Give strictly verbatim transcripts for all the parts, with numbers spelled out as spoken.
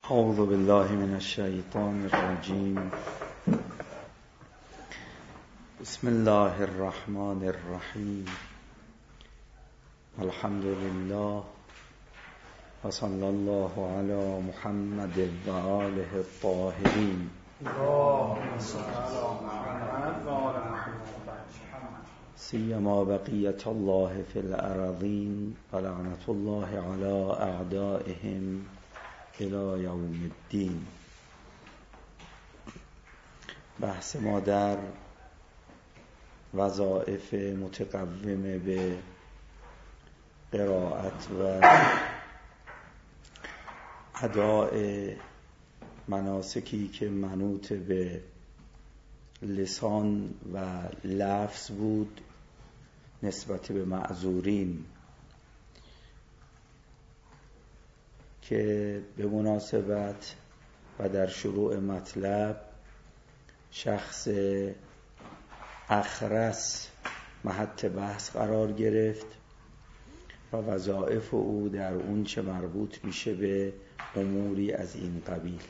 اعوذ بالله من الشیطان الرجیم. بسم الله الرحمن الرحیم. الحمد لله و صلی الله علی محمد و آله الطاهرین. اللهم صل علی محمد و آل محمد سیما بقیت الله فی الارضین و لعنت الله علی اعدائهم الی یوم الدین. بحث ما در وظایف متقومه به قرائت و اداء مناسکی که منوط به لسان و لفظ بود نسبت به معذورین، که به مناسبت و در شروع مطلب شخص اخرس محط بحث قرار گرفت و وظایف او در اون چه مربوط میشه به اموری از این قبیل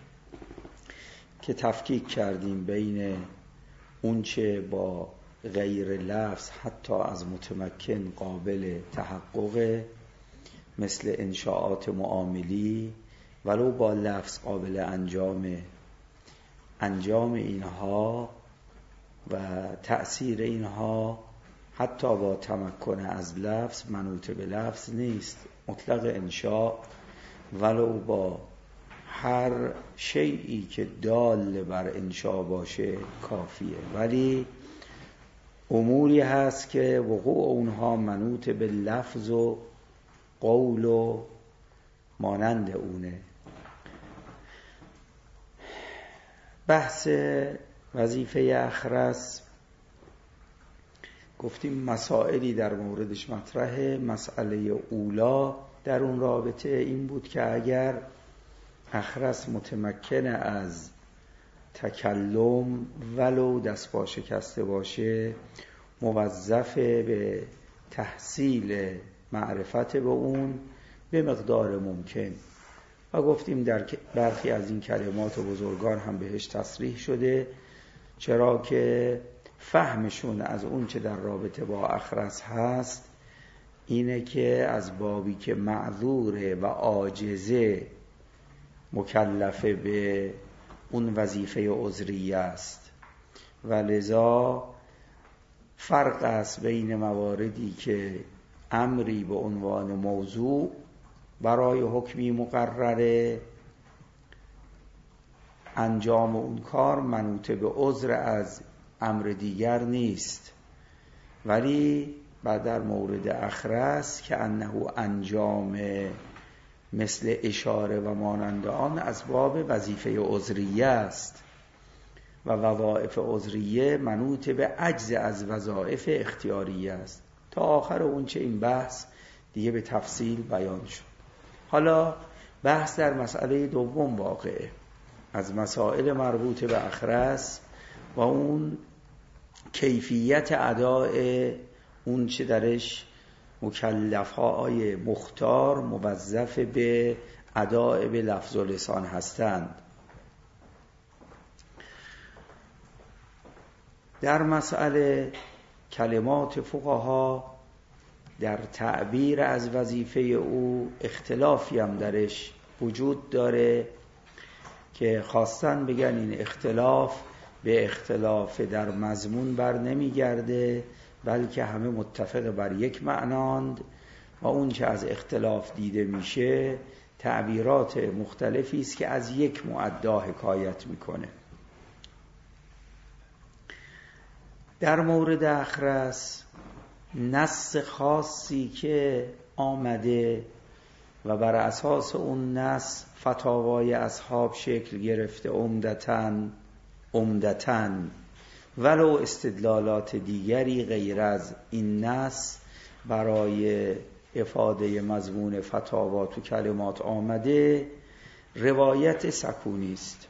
که تفکیک کردیم بین اون چه با غیر لفظ حتی از متمکن قابل تحقق، مثل انشاءات معاملی، ولو با لفظ قابل انجام انجام اینها و تأثیر اینها حتی با تمکن از لفظ منوط به لفظ نیست، مطلق انشاء ولو با هر شیئی که دال بر انشاء باشه کافیه، ولی اموری هست که وقوع اونها منوط به لفظ و قول و مانند اونه. بحث وظیفه اخرس گفتیم مسائلی در موردش مطرحه. مسئله اولا در اون رابطه این بود که اگر اخرس متمکن از تکلم ولو دست پا شکسته باشه، موظف به تحصیل معرفت به اون به مقدار ممکن، و گفتیم در برخی از این کلمات و بزرگان هم بهش تصریح شده، چرا که فهمشون از اون چه در رابطه با اخرس هست اینه که از بابی که معذوره و عاجزه مکلفه به اون وظیفه عذریه است، و لذا فرق است بین مواردی که امری به عنوان موضوع برای حکمی مقرره، انجام اون کار منوط به عذر از امر دیگر نیست، ولی بعد در مورد اخرس که انه انجام مثل اشاره و مانند آن از باب وظیفه عذریه است و وظایف عذریه منوط به عجز از وظایف اختیاریه است. تا آخر اون چه این بحث دیگه به تفصیل بیان شد. حالا بحث در مسئله دوم واقعه از مسائل مربوط به اخرس و اون کیفیت اداء اون چه درش مکلفهای مختار موظف به اداء به لفظ و لسان هستند. در مسئله کلمات فقها در تعبیر از وظیفه او اختلافی هم درش وجود داره که خواستن بگن این اختلاف به اختلاف در مضمون بر نمیگرده، بلکه همه متفق بر یک معناند و اون که از اختلاف دیده میشه تعبیرات مختلفی است که از یک معدا حکایت میکنه. در مورد اخرس نص خاصی که آمده و بر اساس اون نص فتاوای اصحاب شکل گرفته عمدتاً عمدتاً ولو استدلالات دیگری غیر از این نص برای افاده مضمون فتاوا تو کلمات آمده، روایت سکونی است.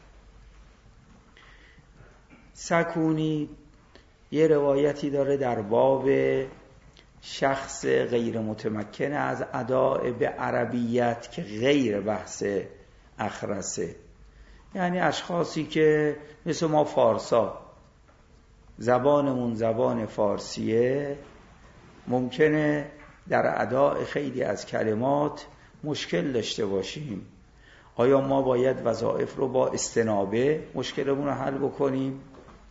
سکونی یه روایتی داره در باب شخص غیر متمکن از اداء به عربیت که غیر بحث اخرسه، یعنی اشخاصی که مثل ما فارسا زبانمون زبان فارسیه، ممکنه در اداء خیلی از کلمات مشکل داشته باشیم. آیا ما باید وظایف رو با استنابه مشکلمون رو حل بکنیم؟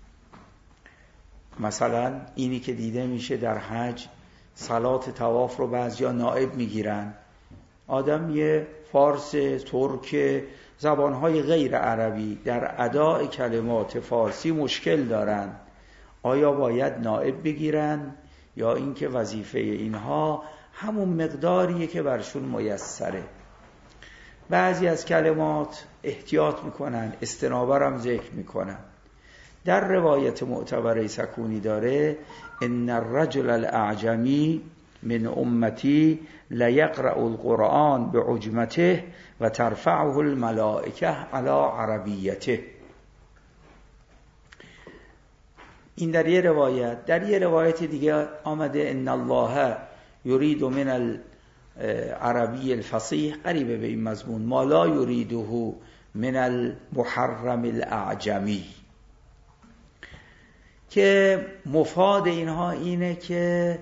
مثلا اینی که دیده میشه در حج صلات طواف رو بعضیا نائب میگیرن، آدم یه فارس، ترک، زبانهای غیر عربی در اداء کلمات فارسی مشکل دارن، آیا باید نائب بگیرن یا اینکه وظیفه اینها همون مقداریه که برشون میسره؟ بعضی از کلمات احتیاط میکنن، استنابه هم ذکر میکنن. در روایت معتبره سکونی داره ان الرجل الاعجمی من امتی لیقرأ القرآن بعجمته و ترفعه الملائکه علی عربیته. این در یه روایت. در یه روایت دیگه آمده ان الله یرید من العربی الفصیح، قریبه به این مضمون، ما لا یریده من المحرم الاعجمی، که مفاد اینها اینه که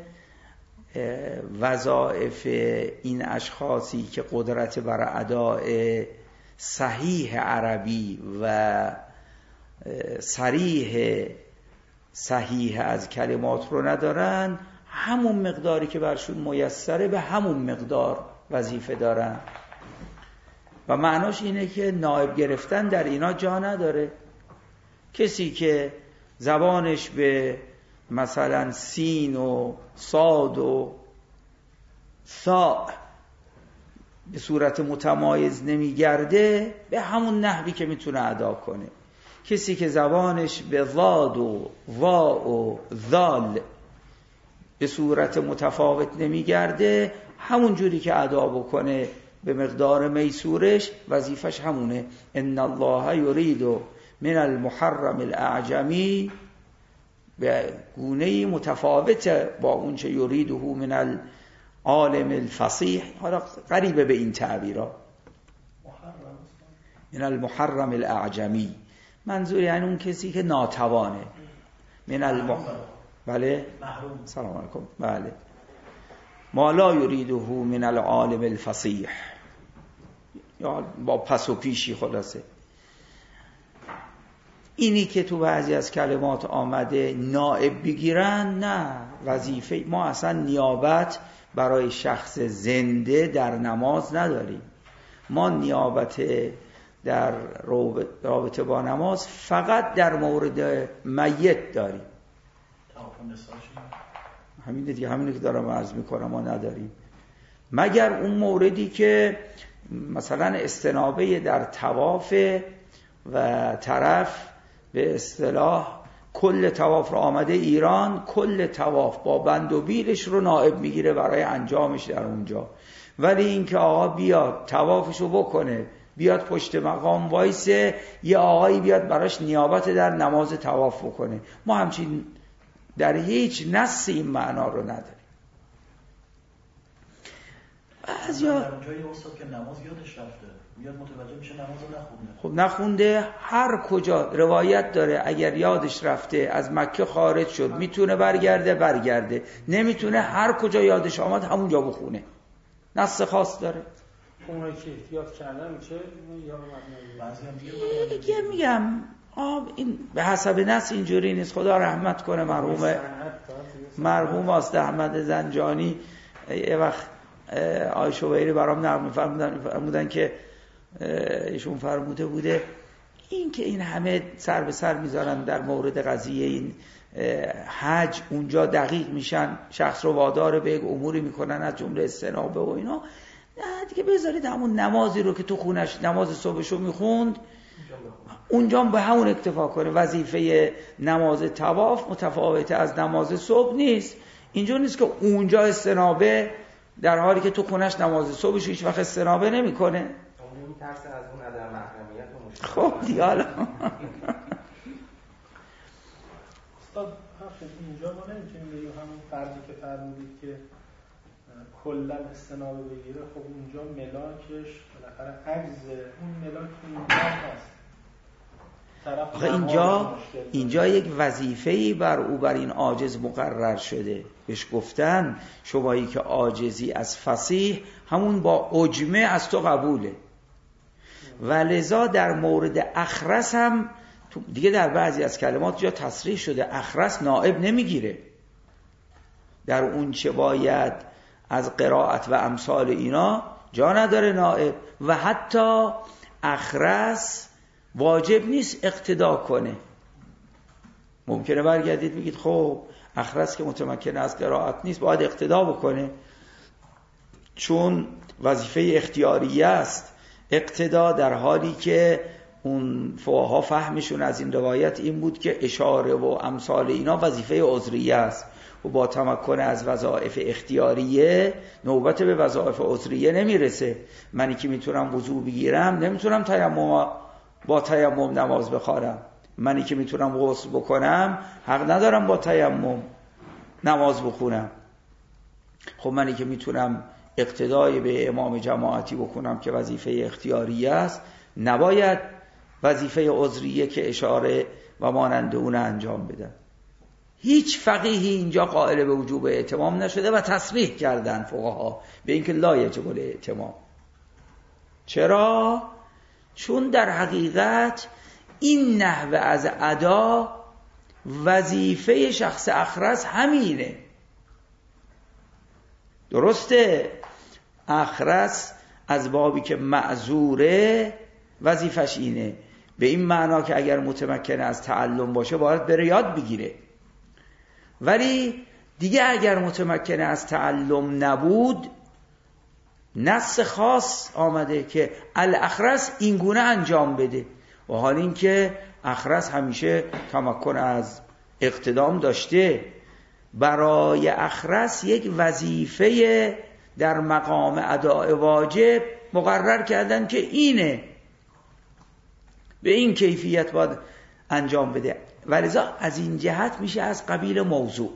وظایف این اشخاصی که قدرت بر اداء صحیح عربی و صریح صحیح از کلمات رو ندارن، همون مقداری که برشون میسره به همون مقدار وظیفه دارن. و معناش اینه که نائب گرفتن در اینا جا نداره. کسی که زبانش به مثلا سین و صاد و ثاء به صورت متمایز نمیگرده، به همون نحوی که میتونه ادا کنه. کسی که زبانش به ضاد و واء و ذال به صورت متفاوت نمیگرده، همون جوری که ادا بکنه به مقدار میسورش، وظیفش همونه. ان الله یرید من المحرم الاعجمی، به گونه‌ای متفاوت با اون چه یریده من العالم الفصیح. حالا قریبه به این تعبیرها. من المحرم الاعجمی منظور یعنی اون کسی که ناتوانه. من الم بله محروم. سلام علیکم. بله ما لا یریده من العالم الفصیح، یا با پس و پیشی. خلاصه اینی که تو بعضی از کلمات آمده نائب بگیرن، نه، وظیفه ما اصلا نیابت برای شخص زنده در نماز نداریم. ما نیابت در رابطه با نماز فقط در مورد میت داریم. همین دیگه، همینی که دارم عرض میکنم ما نداریم، مگر اون موردی که مثلا استنابه در طواف و طرف به اصطلاح کل طواف رو آمده ایران، کل طواف با بند و بیلش رو نائب میگیره برای انجامش در اونجا. ولی اینکه آقا بیاد طوافشو بکنه، بیاد پشت مقام وایسه، یه آقایی بیاد براش نیابت در نماز طواف بکنه، ما همچین در هیچ نص این معنا رو نداریم. بعضیا جایی استاد که نماز یادش رفته، میاد متوجه میشه نماز رو نخونده. خب نخونده، هر کجا روایت داره اگر یادش رفته از مکه خارج شد میتونه برگرده برگرده، نمیتونه هر کجا یادش آمد همونجا بخونه. نص خاص داره. اونایی که احتیاط کردن میشه یا بعضی دیگه میگم آب این به حسب نص اینجوری نیست. خدا رحمت کنه مرحوم مرحوم است احمد زنجانی. یه وقت آی شویری برام نرم فرمودن, فرمودن که ایشون فرموده بوده این که این همه سر به سر میذارن در مورد قضیه این حج، اونجا دقیق میشن، شخص رو وادار به یک اموری میکنن از جمله استنابه و اینا. نه دیگه بذارید همون نمازی رو که تو خونش نماز صبحشو میخوند اونجا به همون اکتفا کنه. وظیفه نماز طواف متفاوته از نماز صبح نیست. اینجا نیست که اونجا استنابه در حالی که تو خونش نماز صبحش هیچ وقت استنابه نمیکنه. اون ترس از اون عدم محرمیت و مشکل. خب دیگه حالا استاد اینجا ما نمیتونیم بگیم همون فرضی که فرمودید که کلا استنابه بگیره، خب اونجا ملاکش بالاخره عجز اون ملاک اونجا هست. آخه اینجا اینجا یک وظیفه‌ای بر او بر این عاجز مقرر شده. بهش گفتن شمایی که عاجزی از فصیح همون با عجمه از تو قبوله. و لذا در مورد اخرس هم دیگه در بعضی از کلمات جا تصریح شده اخرس نائب نمیگیره. در اون چه باید از قرائت و امثال اینا جا نداره نائب. و حتی اخرس واجب نیست اقتدا کنه. ممکنه برگردید بگید خب اخرس که متمکن از قرائت نیست باید اقتدا بکنه، چون وظیفه اختیاریه است. اقتدا در حالی که اون فقها فهمشون از این روایت این بود که اشاره و امثال اینا وظیفه عذریه است و با تمکن از وظایف اختیاریه نوبت به وظایف عذریه نمیرسه. منی که میتونم وضو بگیرم نمیتونم تیمم با تیمم نماز بخوانم. منی که میتونم غسل بکنم حق ندارم با تیمم نماز بخونم. خب منی که میتونم اقتدای به امام جماعتی بکنم که وظیفه اختیاریه است، نباید وظیفه عذریه که اشاره و مانند اون انجام بدم. هیچ فقیهی اینجا قائل به وجوب اتمام نشده و تصریح کردن فقها به اینکه لا یجب الاتمام. چرا؟ چون در حقیقت این نحوه از ادا وظیفه شخص اخرس همینه. درسته اخرس از بابی که معذوره وظیفش اینه، به این معنا که اگر متمکن از تعلم باشه باید بره یاد بگیره. ولی دیگه اگر متمکن از تعلم نبود نص خاص آمده که الاخرس این گونه انجام بده، و حال این که اخرس همیشه تمکن از اقتدام داشته. برای اخرس یک وظیفه در مقام اداء واجب مقرر کردن که اینه، به این کیفیت باید انجام بده. ولذا از این جهت میشه از قبیل موضوع.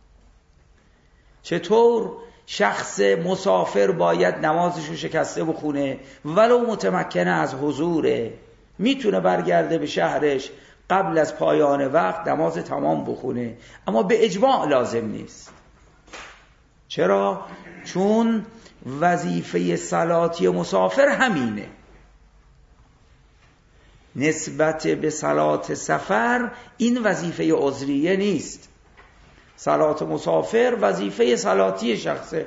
چطور شخص مسافر باید نمازشو شکسته بخونه ولو متمکن از حضوره، میتونه برگرده به شهرش قبل از پایان وقت نماز تمام بخونه، اما به اجماع لازم نیست. چرا؟ چون وظیفه صلاتی مسافر همینه. نسبت به صلات سفر این وظیفه عذریه نیست. صلات مسافر وظیفه صلاتی شخصه،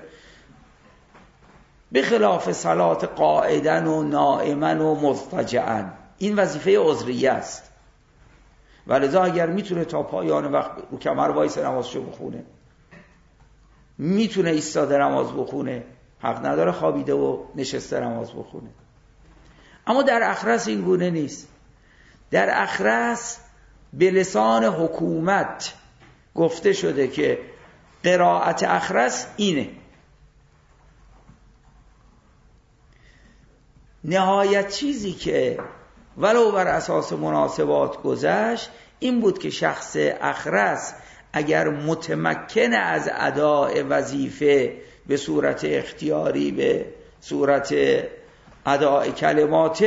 به خلاف صلات قاعدن و نائمن و مضطجعن این وظیفه عذریه است. ولذا اگر میتونه تا پایان وقت رو کمر وایس نمازشو بخونه، میتونه ایستاده نماز بخونه، حق نداره خوابیده و نشسته نماز بخونه. اما در اخرس این گونه نیست. در اخرس به لسان حکومت گفته شده که قرائت اخرس اینه. نهایت چیزی که ولو بر اساس مناسبات گذشت این بود که شخص اخرس اگر متمکن از اداء وظیفه به صورت اختیاری، به صورت اداء کلمات،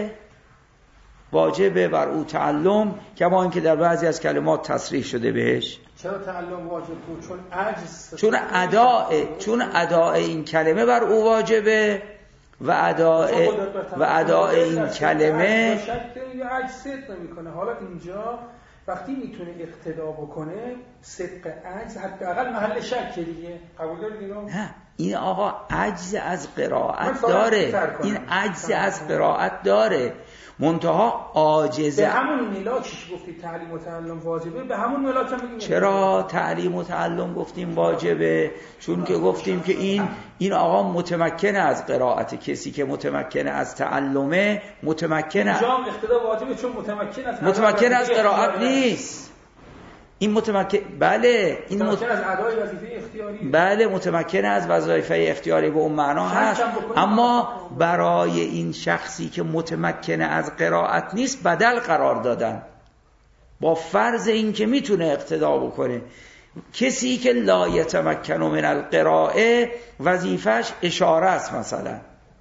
واجبه بر او تعلم، کما اینکه در بعضی از کلمات تصریح شده بهش. چرا تعلم واجب بود؟ چون عجز، چون اداء چون اداء این کلمه بر او واجبه و اداء و اداء این کلمه شک یا عجز صدق نمیکنه. حالا اینجا وقتی میتونه اقتدا بکنه، صدق عجز حداقل محل شک دیگه. قبول دارید اینو؟ نه، این آقا عجز از قرائت داره، این عجز از قرائت داره، منتها عاجز. به همون ملاکش گفتی تعلیم و تعلم واجبه، به همون ملاک هم میگیم. چرا تعلیم و تعلم گفتیم واجبه؟ چون که گفتیم که این این آقا متمکن از قرائت. کسی که متمکن از تعلمه متمکن از جام اقتدا واجبه، چون متمکن از متمکن از قرائت نیست. این متمکن بله این متمکن از ادای وظیفه اختیاری، بله متمکن از وظایف اختیاری به اون معنا هست، اما برای این شخصی که متمکن از قرائت نیست بدل قرار دادن با فرض این که میتونه اقتدا بکنه. کسی که لا یتمکن من القراءه وظیفش اشاره است، مثلا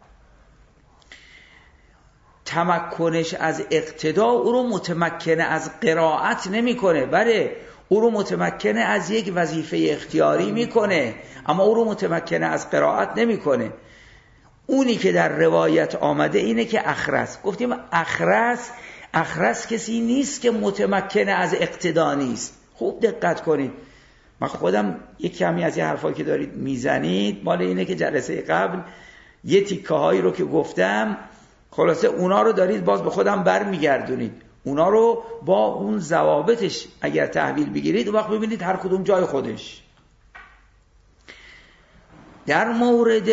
تمکنش از اقتدا او رو متمکن از قرائت نمیکنه، بله او رو متمکن از یک وظیفه اختیاری میکنه، اما او رو متمکن از قرائت نمیکنه. اونی که در روایت آمده اینه که اخرس، گفتیم اخرس اخرس کسی نیست که متمکن از اقتدا نیست. خوب دقت کنید، من خودم یک کمی از این حرفایی که دارید میزنید مال اینه که جلسه قبل یه تیکه هایی رو که گفتم خلاصه اونا رو دارید باز به خودم بر میگردونید، اونا رو با اون ضوابطش اگر تحویل بگیرید و وقت ببینید هر کدوم جای خودش. در مورد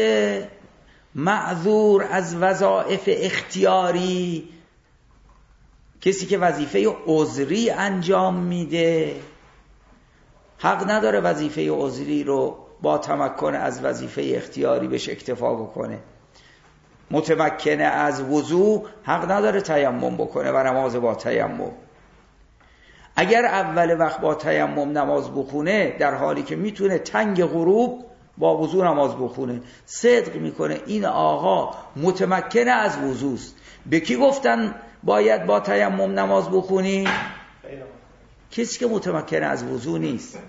معذور از وظایف اختیاری، کسی که وظیفه عذری انجام میده حق نداره وظیفه عذری رو با تمکن از وظیفه اختیاری بهش اکتفا بکنه. متمکن از وضو حق نداره تیمم بکنه و نماز با تیمم. اگر اول وقت با تیمم نماز بخونه در حالی که میتونه تنگ غروب با وضو نماز بخونه، صدق میکنه این آقا متمکن از وضوست. به کی گفتن باید با تیمم نماز بخونی؟ کسی که متمکن از وضو نیست.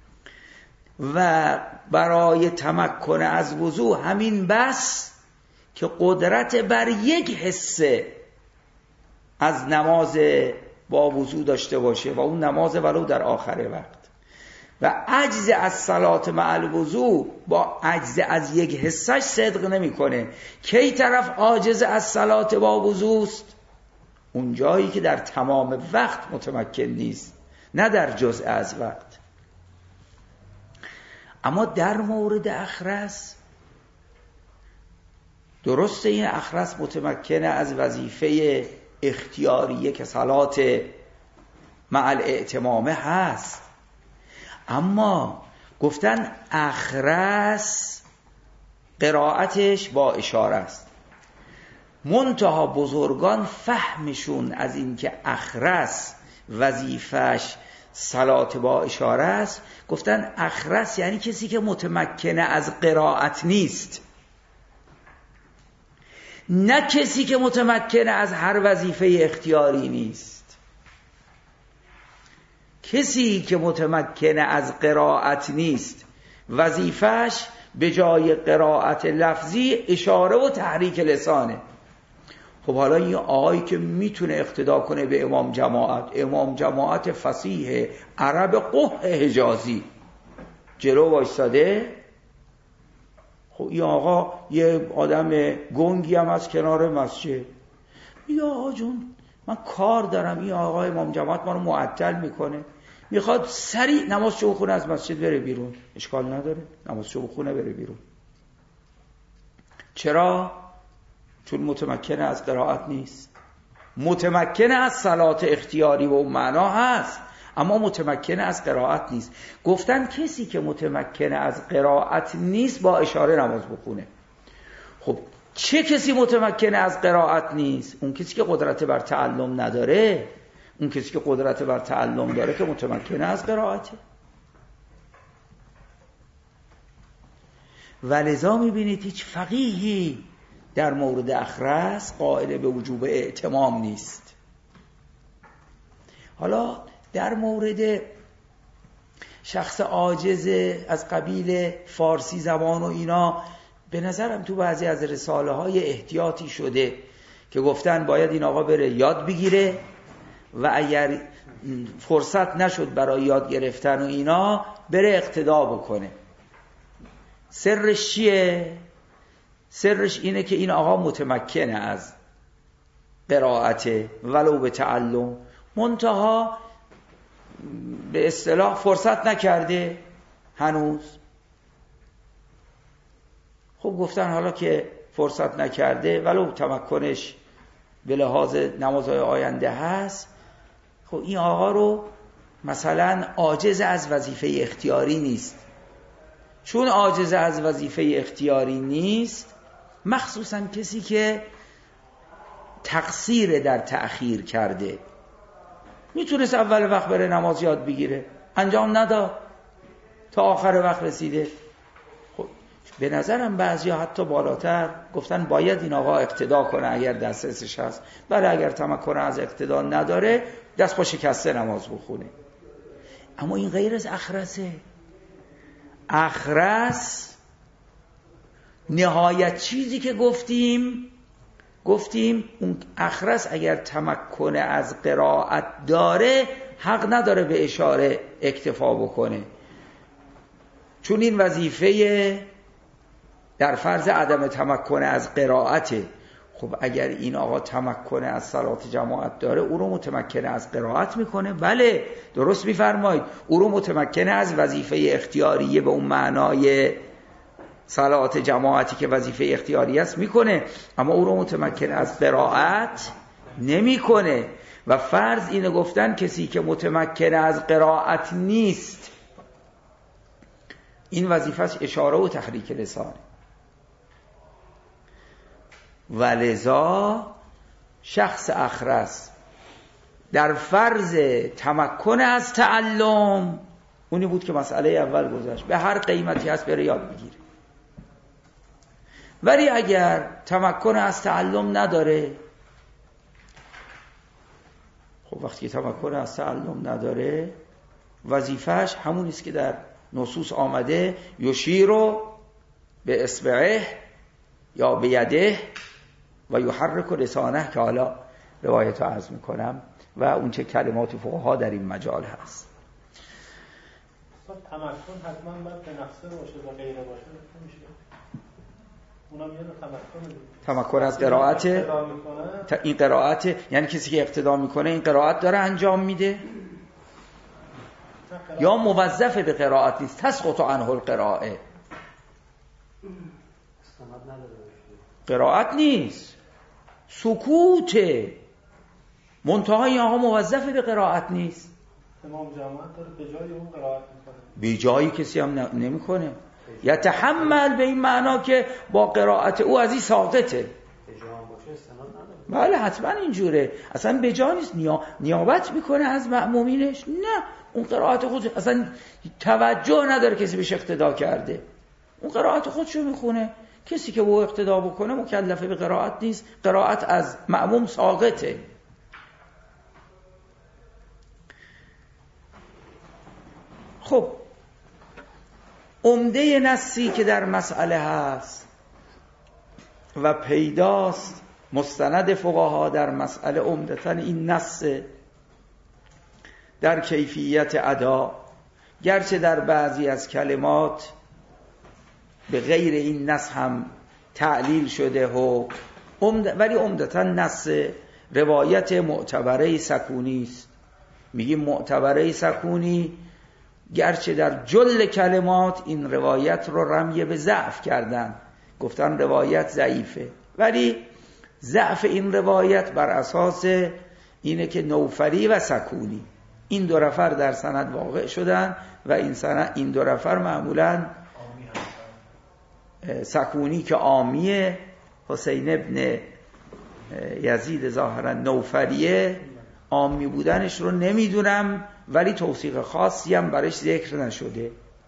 و برای تمکن از وضو همین بس که قدرت بر یک حصه از نماز با وضو داشته باشه و اون نماز ولو در آخر وقت، و عجز از صلات مع الوضو با عجز از یک حصهش صدق نمیکنه. کی طرف عاجز از صلات با وضوست؟ اون جایی که در تمام وقت متمکن نیست، نه در جزء از وقت. اما در مورد اخرس درسته این اخرس متمکن از وظیفه اختیاریه که صلات مع الاعتمامه هست، اما گفتن اخرس قرائتش با اشاره است. منتها بزرگان فهمشون از این که اخرس وظیفش صلات با اشاره است، گفتن اخرس یعنی کسی که متمکن از قرائت نیست، نه کسی که متمکن از هر وظیفه اختیاری نیست. کسی که متمکن از قرائت نیست وظیفش به جای قرائت لفظی اشاره و تحریک لسانه. خب حالا این آقایی که میتونه اقتدا کنه به امام جماعت، امام جماعت فصیح عرب قح حجازی جلو وایستاده، خب این آقا یه آدم گنگی هم از کنار مسجد میگه آقا جون من کار دارم، این آقا امام جماعت ما رو معطل میکنه، میخواد سریع نمازشو بخونه از مسجد بره بیرون. اشکال نداره نمازشو بخونه بره بیرون. چرا؟ چون متمکن از قرائت نیست. متمکن از صلات اختیاری و معنا هست اما متمکن از قرائت نیست. گفتن کسی که متمکن از قرائت نیست با اشاره نماز بخونه. خب چه کسی متمکن از قرائت نیست؟ اون کسی که قدرت بر تعلم نداره. اون کسی که قدرت بر تعلم داره که متمکن از قرائته. ولذا میبینید هیچ فقیهی در مورد اخرس قائل به وجوب اعتمام نیست. حالا در مورد شخص عاجز از قبیل فارسی زبان و اینا به نظرم تو بعضی از رساله های احتیاطی شده که گفتن باید این آقا بره یاد بگیره و اگر فرصت نشد برای یاد گرفتن و اینا بره اقتدا بکنه. سرش چیه؟ سرش اینه که این آقا متمکنه از قرائت ولو به تعلم، منتها به اصطلاح فرصت نکرده هنوز. خب گفتن حالا که فرصت نکرده ولو تمکنش به لحاظ نمازهای آینده هست، خب این آقا رو مثلا عاجز از وظیفه اختیاری نیست. چون عاجز از وظیفه اختیاری نیست، مخصوصا کسی که تقصیر در تأخیر کرده، میتونست اول وقت بره نماز یاد بگیره، انجام نداد، تا آخر وقت رسیده. خب به نظرم بعضیا حتی بالاتر گفتن باید این آقا اقتدا کنه اگر دسترسش هست، بله اگر تمکن از اقتدا نداره دست با شکسته نماز بخونه. اما این غیر از اخرسه. اخرس نهایت چیزی که گفتیم گفتیم اون اخرس اگر تمکن از قرائت داره حق نداره به اشاره اکتفا بکنه، چون این وظیفه در فرض عدم تمکن از قرائته. خب اگر این آقا تمکن از صلات جماعت داره او رو متمکن از قرائت میکنه. بله درست میفرمایید، او رو متمکن از وظیفه اختیاریه به اون معنای صلات جماعتی که وظیفه اختیاری است میکنه، اما او رو متمکن از قرائت نمیکنه. و فرض اینو گفتن کسی که متمکن از قرائت نیست این وظیفه‌اش اشاره و تحریک لسانه. ولذا شخص اخرس در فرض تمکن از تعلم، اونی بود که مسئله اول گذاشت، به هر قیمتی هست بره یاد بگیره. ولی اگر تمکن از تعلم نداره، خب وقتی تمکن از تعلم نداره وظیفهش همون است که در نصوص آمده، یشیرو به اصبعه یا به یده و یحرک لسانه، که حالا روایت رو عرض میکنم و اون چه کلمات فقها در این مجال هست. تمکن حتما باید به نفسه باشه و غیره باشه نمیشه. اونم یه نوع تمکن. تمکن از قرائت، این قرائت یعنی کسی که اقتدا میکنه این قرائت داره انجام میده یا موظف به قرائت نیست، تسقط عنه القراءه. قرائت نیست، سکوته، منتهای آقا موظف به قرائت نیست. امام جماعت داره به جای اون قرائت میکنه، به جایی کسی هم نمیکنه. یتحمل به این معنا که با قرائت او از این ساقطه. بله حتما اینجوره، اصلا به جا نیست، نیابت میکنه از مأمومینش. نه، اون قرائت خود اصلا توجه نداره کسی بهش اقتدا کرده، اون قرائت خودشو میخونه. کسی که با اقتدا بکنه مکلف به قرائت نیست، قرائت از مأموم ساقطه. خب عمده نصی که در مسئله هست و پیداست مستند فقها در مسئله عمدتاً این نص در کیفیت ادا، گرچه در بعضی از کلمات به غیر این نص هم تعلیل شده و عمد... ولی عمدتاً نص روایت معتبره سکونی است. میگیم معتبره سکونی گرچه در جل کلمات این روایت رو رمی به ضعف کردن، گفتن روایت ضعیفه، ولی ضعف این روایت بر اساس اینه که نوفلی و سکونی این دو نفر در سند واقع شدن و این سند این دو نفر معمولاً سکونی که عامیه، حسین ابن یزید ظاهرا نوفلیه، عامی بودنش رو نمیدونم ولی توثیق خاصی هم برش ذکر نشده،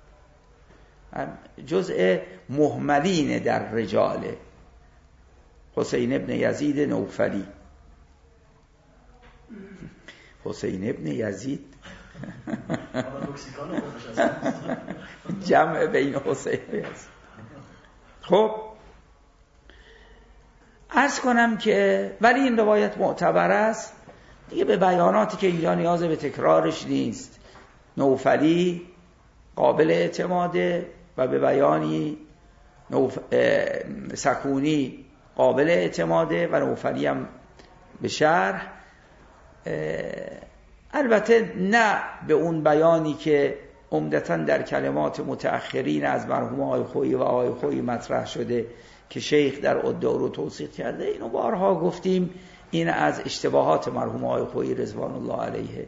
جزء مهملین در رجاله. حسین ابن یزید نوفلی، حسین ابن یزید جمع بین حسین و یزید. خب عرض کنم که ولی این روایت معتبر است دیگه، به بیاناتی که اینجا نیاز به تکرارش نیست. نوفلی قابل اعتماده و به بیانی نوف... سکونی قابل اعتماده و نوفلی هم به شرح، البته نه به اون بیانی که عمدتاً در کلمات متأخرین از مرحوم آقای خویی و آقای خویی مطرح شده که شیخ در عده رو توصیف کرده. اینو بارها گفتیم، این از اشتباهات مرحوم آقای خویی رضوان الله علیه.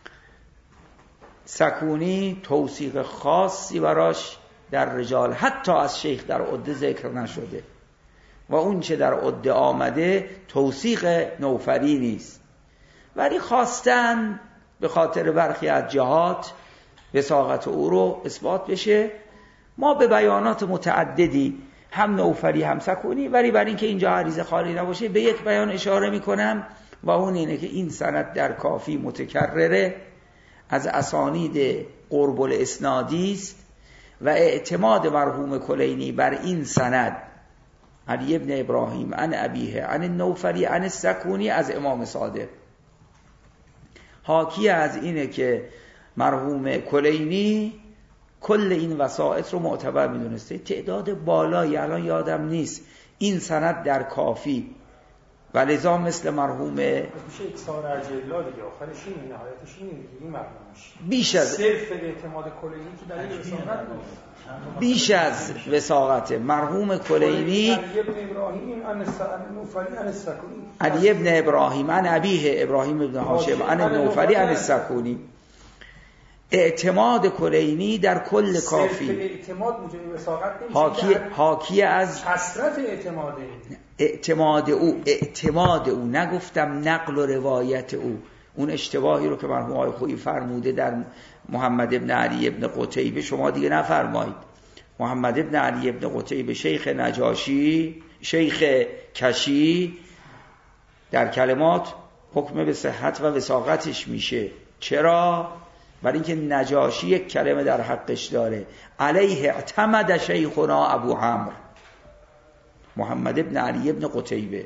سکونی توصیف خاصی براش در رجال حتی از شیخ در عده ذکر نشده و اون چه در عده آمده توصیق نوفلی نیست، ولی خواستن به خاطر برخی از جهات وثاقت او رو اثبات بشه. ما به بیانات متعددی هم نوفلی هم سکونی، ولی برای اینکه اینجا عریضه خالی نباشه به یک بیان اشاره میکنم و اون اینه که این سند در کافی متکرره، از اسانید قرب الاسنادی است و اعتماد مرحوم کلینی بر این سند علی ابن ابراهیم عن ابیه عن النوفلی عن السکونی از امام صادق حاکی از اینه که مرحوم کلینی کل این وسائط رو معتبر میدونسته. تعداد بالایی الان یادم نیست این سند در کافی و لذا مثل مرحوم میشه اکثار ارجلا دیگه، آخرش این نهایتش این دیگه، این مبناش بیش از صرف اعتماد کلینی که دلیل وساقت نیست، بیش از وساقت مرحوم کلینی علی ابن ابراهیم عن النوفلی عن السکونی علی ابن ابراهیم عن ابیه ابراهیم ابن هاشم عن النوفلی عن السکونی. اعتماد کلینی در کل کافی اعتماد موجب وساقت نمیشه، حاکی حاکی از کثرت اعتماده اعتماد او اعتماد او نگفتم نقل و روایت او. اون اشتباهی رو که مرحوم آقای خویی فرموده در محمد ابن علی ابن قتیبه شما دیگه نفرمایید. محمد ابن علی ابن قتیبه شیخ نجاشی شیخ کشی در کلمات حکم به صحت و وثاقتش میشه. چرا؟ برای اینکه نجاشی یک کلمه در حقش داره، علیه اعتمد شیخنا ابو عمرو محمد ابن علی ابن قتیبه.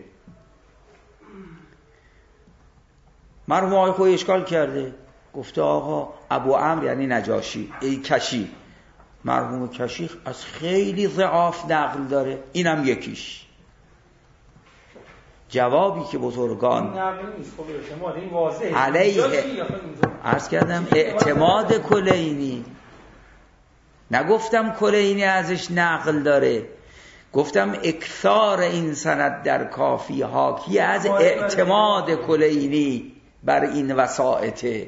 مرحوم آقای خویی اشکال کرده، گفته آقا ابو عمرو یعنی نجاشی ای کشی. مرحوم کشی از خیلی ضعاف نقل داره، اینم یکیش. جوابی که بزرگان علیه عرض کردم اعتماد کلینی، نگفتم کلینی ازش نقل داره، گفتم اکثار این سند در کافی حاکی از اعتماد کلینی بر این وسائطه.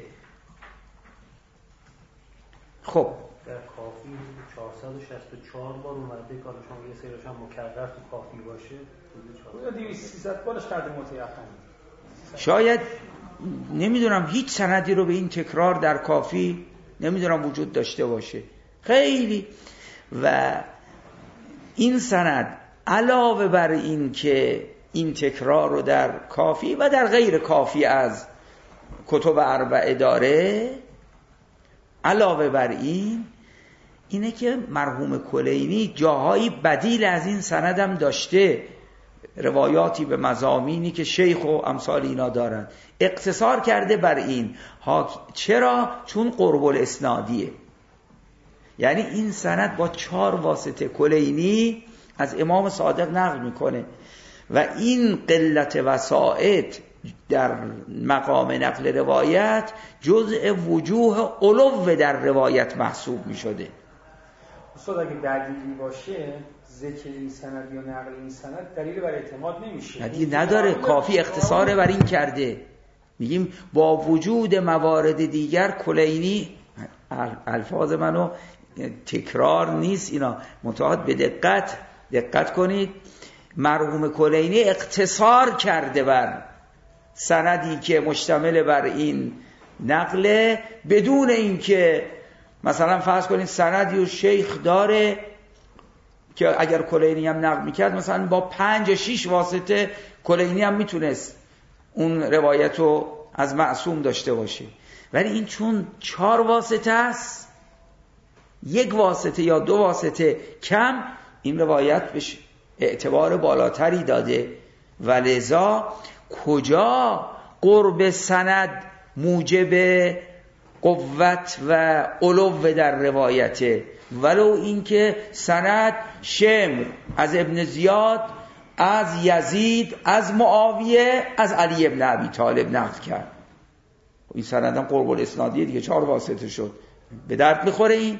خب در کافی چهارصد و شصت و چهار بار اومده که شما یه سریش هم مکرر تو کافی باشه، دویست سیصد بارش قدر متیقن. شاید نمیدونم هیچ سندی رو به این تکرار در کافی نمیدونم وجود داشته باشه خیلی. و این سند علاوه بر این که این تکرار رو در کافی و در غیر کافی از کتب اربعه داره، علاوه بر این اینه که مرحوم کلینی جاهای بدیل از این سندم داشته، روایاتی به مضامینی که شیخ و امثال اینا دارن، اقتصار کرده بر این. چرا؟ چون قرب الاسنادیه، یعنی این سند با چهار واسطه کلینی از امام صادق نقل میکنه و این قلت وسائط در مقام نقل روایت جزء وجوه علو در روایت محسوب میشده. استاد اگه دلیلی باشه ذکر این سند یا نقل این سند دلیل بر اعتماد نمیشه، دیگه نداره، کافی اختصار بر این کرده. میگیم با وجود موارد دیگر کلینی، الفاظ منو تکرار نیست اینا، متعاد به دقت دقت کنید، مرحوم کلینی اقتصار کرده بر سندی که مشتمل بر این نقله، بدون اینکه مثلا فرض کنید سندی و شیخ داره که اگر کلینی هم نقل میکرد مثلا با پنج و شیش واسطه کلینی هم میتونست اون روایت رو از معصوم داشته باشه، ولی این چون چهار واسطه است، یک واسطه یا دو واسطه کم، این روایت بهش اعتبار بالاتری داده و لذا کجا قرب سند موجب قوت و علو در روایته، ولو اینکه سند شمر از ابن زیاد از یزید از معاویه از علی ابن ابی طالب نقل کرد، این سند هم قرب الاسنادیه دیگه، چهار واسطه شد. به درد میخوره این؟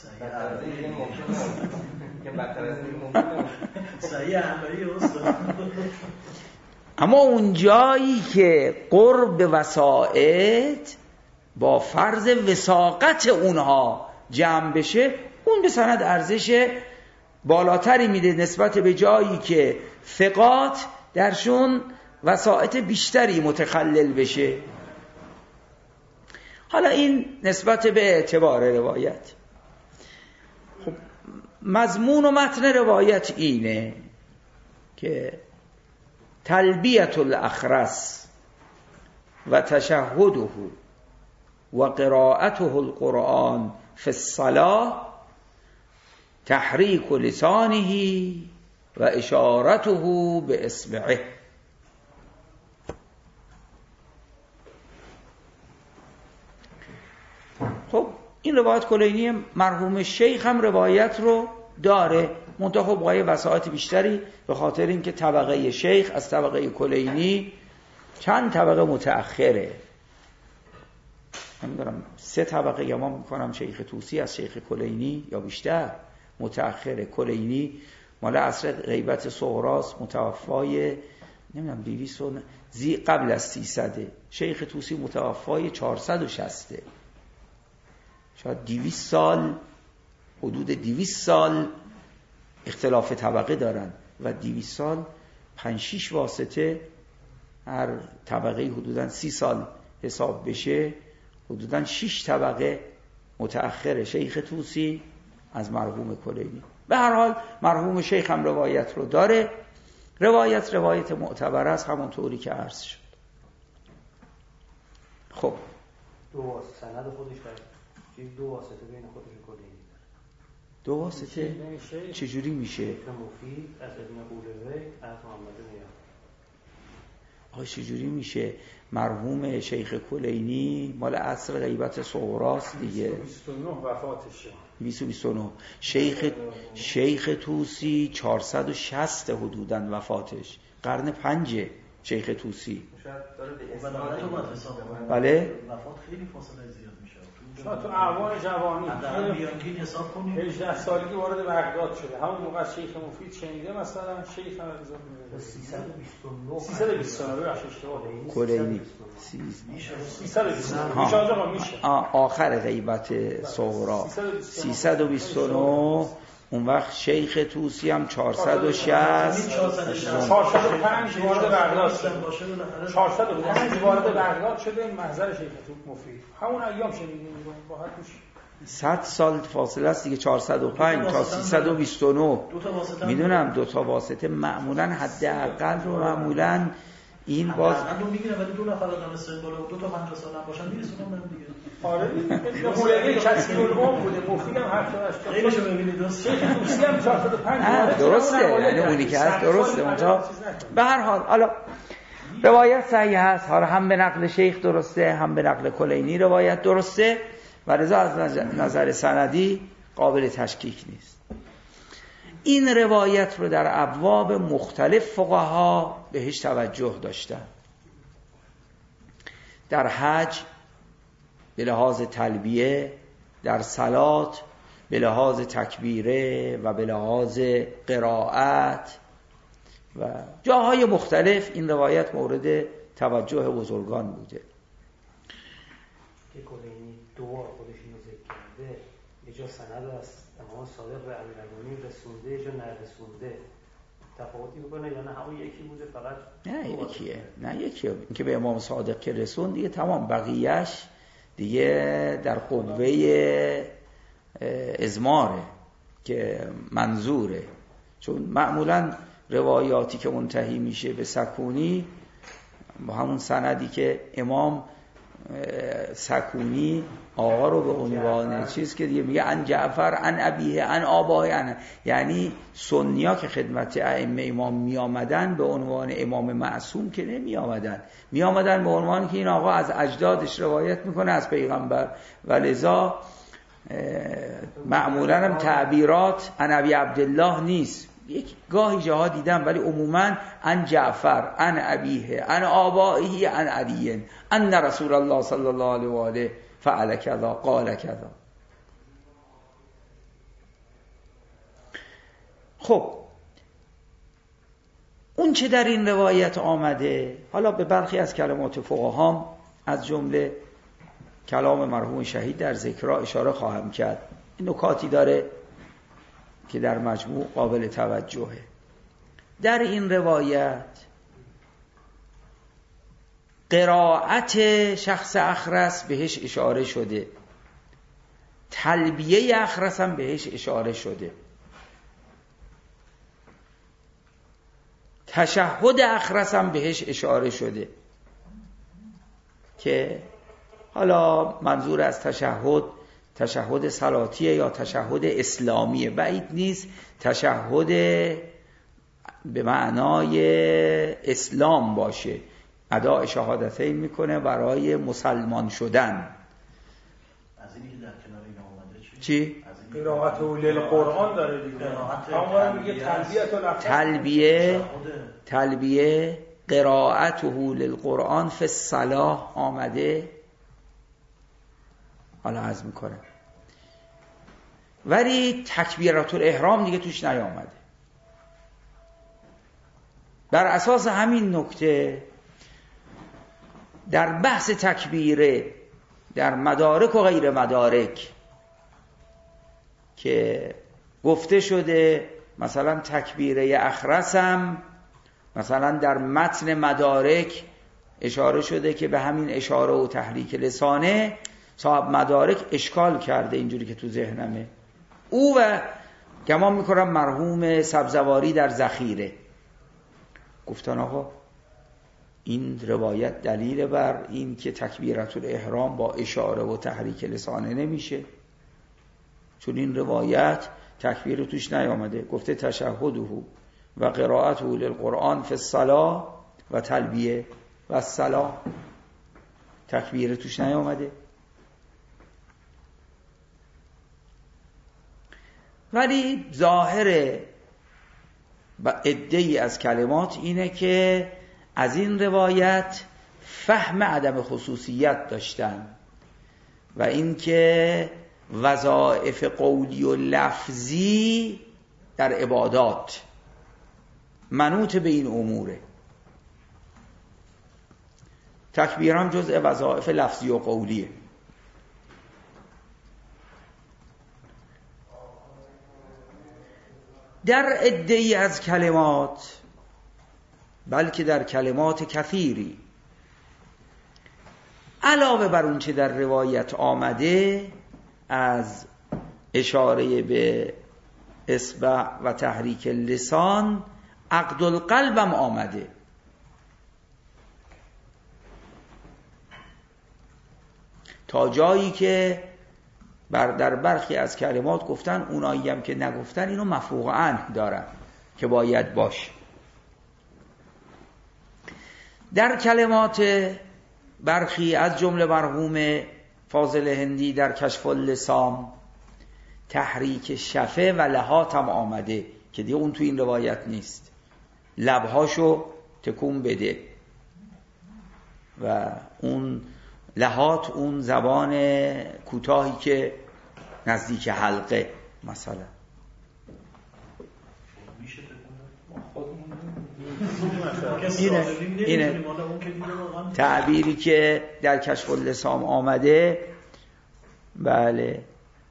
اما اون جایی که قرب وسائط با فرض وثاقت اونها جمع بشه، اون به سند ارزش بالاتری میده نسبت به جایی که ثقات درشون وسائط بیشتری متخلل بشه. حالا این نسبت به اعتبار روایت. خب مضمون و متن روایت اینه که تلبیت الاخرس و تشهده و قراءته القرآن فی الصلاة تحریک لسانه و اشارته به اصبعه. خب این روایت کلینی مرحوم شیخ هم روایت رو داره، منتها خب با وساعت بیشتری به خاطر اینکه طبقه شیخ از طبقه کلینی چند طبقه متأخره. نمیدونم سه طبقه یا ما میکنم شیخ طوسی از شیخ کلینی یا بیشتر متأخره. کلینی مال عصر غیبت صغراست، متوفای نمیدونم دویست زی قبل از سیصد. شیخ طوسی متوفای چهارصد و شصت، شاید دویست سال، حدود دویست سال اختلاف طبقه دارن و دویست سال پنج شش واسطه، هر طبقه حدوداً سی سال حساب بشه، حدوداً شش طبقه متأخر شیخ طوسی از مرحوم کلینی. به هر حال مرحوم شیخ هم روایت رو داره. روایت روایت معتبر است همونطوری که عرض شد. خب دو واسطه سند خودش داره، دو واسطه بین خودش و کلینی داره. دو واسطه چجوری میشه؟ مفید از ابن قولوی از محمد میاد. آقا چجوری میشه؟ مرحوم شیخ کلینی مال عصر غیبت صغراست دیگه، بیست و نه وفاتشه، بیست و بیست و نه. شیخ شیخ طوسی چهارصد و شصت حدوداً وفاتش، قرن پنجه شیخ طوسی. بله وفات خیلی فاصله زیاد میشه. شما تو اعوان جوانی حداقل بیانگین حساب کنید هجده سالگی وارد بغداد شده، همون موقع شیخ مفید شنیده مثلا شیخ هم از سیصد و بیست و نه سیصد و بیست و نه بخش اشتباه کلینی سیصد و بیست و نه میشه آقا میشه آخر غیبت صغرا سیصد و بیست و نه. اون وقت شیخ طوسی هم چهارصد و شصت چهارصد و پنج وارد بغداد شده، چهارصد و پنج وارد بغداد شده محضر شیخ مفید. همون ایام شنیدیم راحت میشه. صد سال فاصله است دیگه، چهارصد و پنج تا سیصد و بیست و نه. میدونم دو تا واسطه معمولا حداقل رو معمولا این باز حداقل رو میگیره، ولی دو نفر آدم سن بالا دو تا پنجاه سال هم باشن میرسونن من دیگه. آره مولوی کسی الگام بوده، مفید هم هفتاد و هشت. خیلیشو ببینید درست. شیخ طوسی هم چهارصد و پنج درسته، یعنی اونی که هست درسته. اونجا به هر حال حالا روایت صحیح هست، حالا هم به نقل شیخ درسته هم به نقل کلینی روایت درسته و لذا از نظر سندی قابل تشکیک نیست. این روایت رو در ابواب مختلف فقها بهش توجه داشتن. در حج به لحاظ تلبیه، در صلات به لحاظ تکبیره و به لحاظ قرائت و جاهای مختلف این روایت مورد توجه بزرگان بوده. که کلینی دو بار خودش اینو ذکر کرده، یه جا سند است امام صادق به امیرالمومنین رسونده، یه جا نرسونده. تفاوتی بکنه یا نه همون یکی بوده فقط؟ نه یکیه، نه یکیه. اینکه به امام صادق که رسون دیگه تمام، بقیهش دیگه در قوه ازماره که منظوره. چون معمولا روایاتی که منتهی میشه به سکونی با همون سندی که امام سکونی آقا رو به عنوان چیز که دیگه میگه ان جعفر ان ابیه ان آباه ان، یعنی سنیا که خدمت ائمه امام می آمدن به عنوان امام معصوم که نمی آمدن، می آمدن به عنوان که این آقا از اجدادش روایت میکنه از پیغمبر و لذا معمولا هم تعبیرات ان ابی عبدالله نیست. یک گاهی جاها دیدم ولی عموما ان جعفر ان ابیه ان آبائه ان علی ان رسول الله صلی الله علیه و آله فعل کذا قال کذا. خب اون چه در این روایت آمده، حالا به برخی از کلمات فقهام از جمله کلام مرحوم شهید در ذکرها اشاره خواهم کرد. این نکاتی داره که در مجموع قابل توجهه. در این روایت قرائت شخص اخرس بهش اشاره شده، تلبیه اخرس هم بهش اشاره شده، تشهد اخرس هم بهش اشاره شده که حالا منظور از تشهد تشهد صلاتیه یا تشهد اسلامیه، بعید نیست تشهد به معنای اسلام باشه، اداء شهادتین میکنه برای مسلمان شدن. از اینی که در کنار این آمده چی؟ چی؟ قرائت للقرآن داره دیگه، همون میگه تلبیت و تلبیه تلبیه قرائته للقرآن فی الصلاة آمده، حالا عرض میکنه، ولی تکبیرات الاحرام دیگه توش نیامده. بر اساس همین نکته در بحث تکبیره در مدارک و غیر مدارک که گفته شده مثلا تکبیره اخرسم مثلا در متن مدارک اشاره شده که به همین اشاره و تحریک لسانه صاحب مدارک اشکال کرده اینجوری که تو ذهنمه، او و گمان میکنم مرحوم سبزواری در ذخیره گفتن آقا این روایت دلیل بر این که تکبیرت الاحرام با اشاره و تحریک لسانه نمیشه، چون این روایت تکبیر توش نیامده، گفته تشهده و قرائته للقرآن فی الصلاة و تلبیه و الصلاة، تکبیر توش نیامده. ولی ظاهر عده‌ای از کلمات اینه که از این روایت فهم عدم خصوصیت داشتن و اینکه وظایف قولی و لفظی در عبادات منوط به این اموره، تکبیران جزء وظایف لفظی و قولیه. در عده‌ای از کلمات، بلکه در کلمات کثیری، علاوه بر اون چه در روایت آمده از اشاره به اصبع و تحریک لسان، عقد القلب هم آمده. تا جایی که بر در برخی از کلمات گفتن اونایی هم که نگفتن اینو مفروغ عنه دارن که باید باشه. در کلمات برخی از جمله مرحوم فاضل هندی در کشف اللسان تحریک شفه و لحات هم آمده که دیگه اون تو این روایت نیست، لبهاشو تکون بده و اون لحات اون زبان کوتاهی که نزدیک حلقه مثلا اینه, اینه تعبیری که در کشف اللسان آمده. بله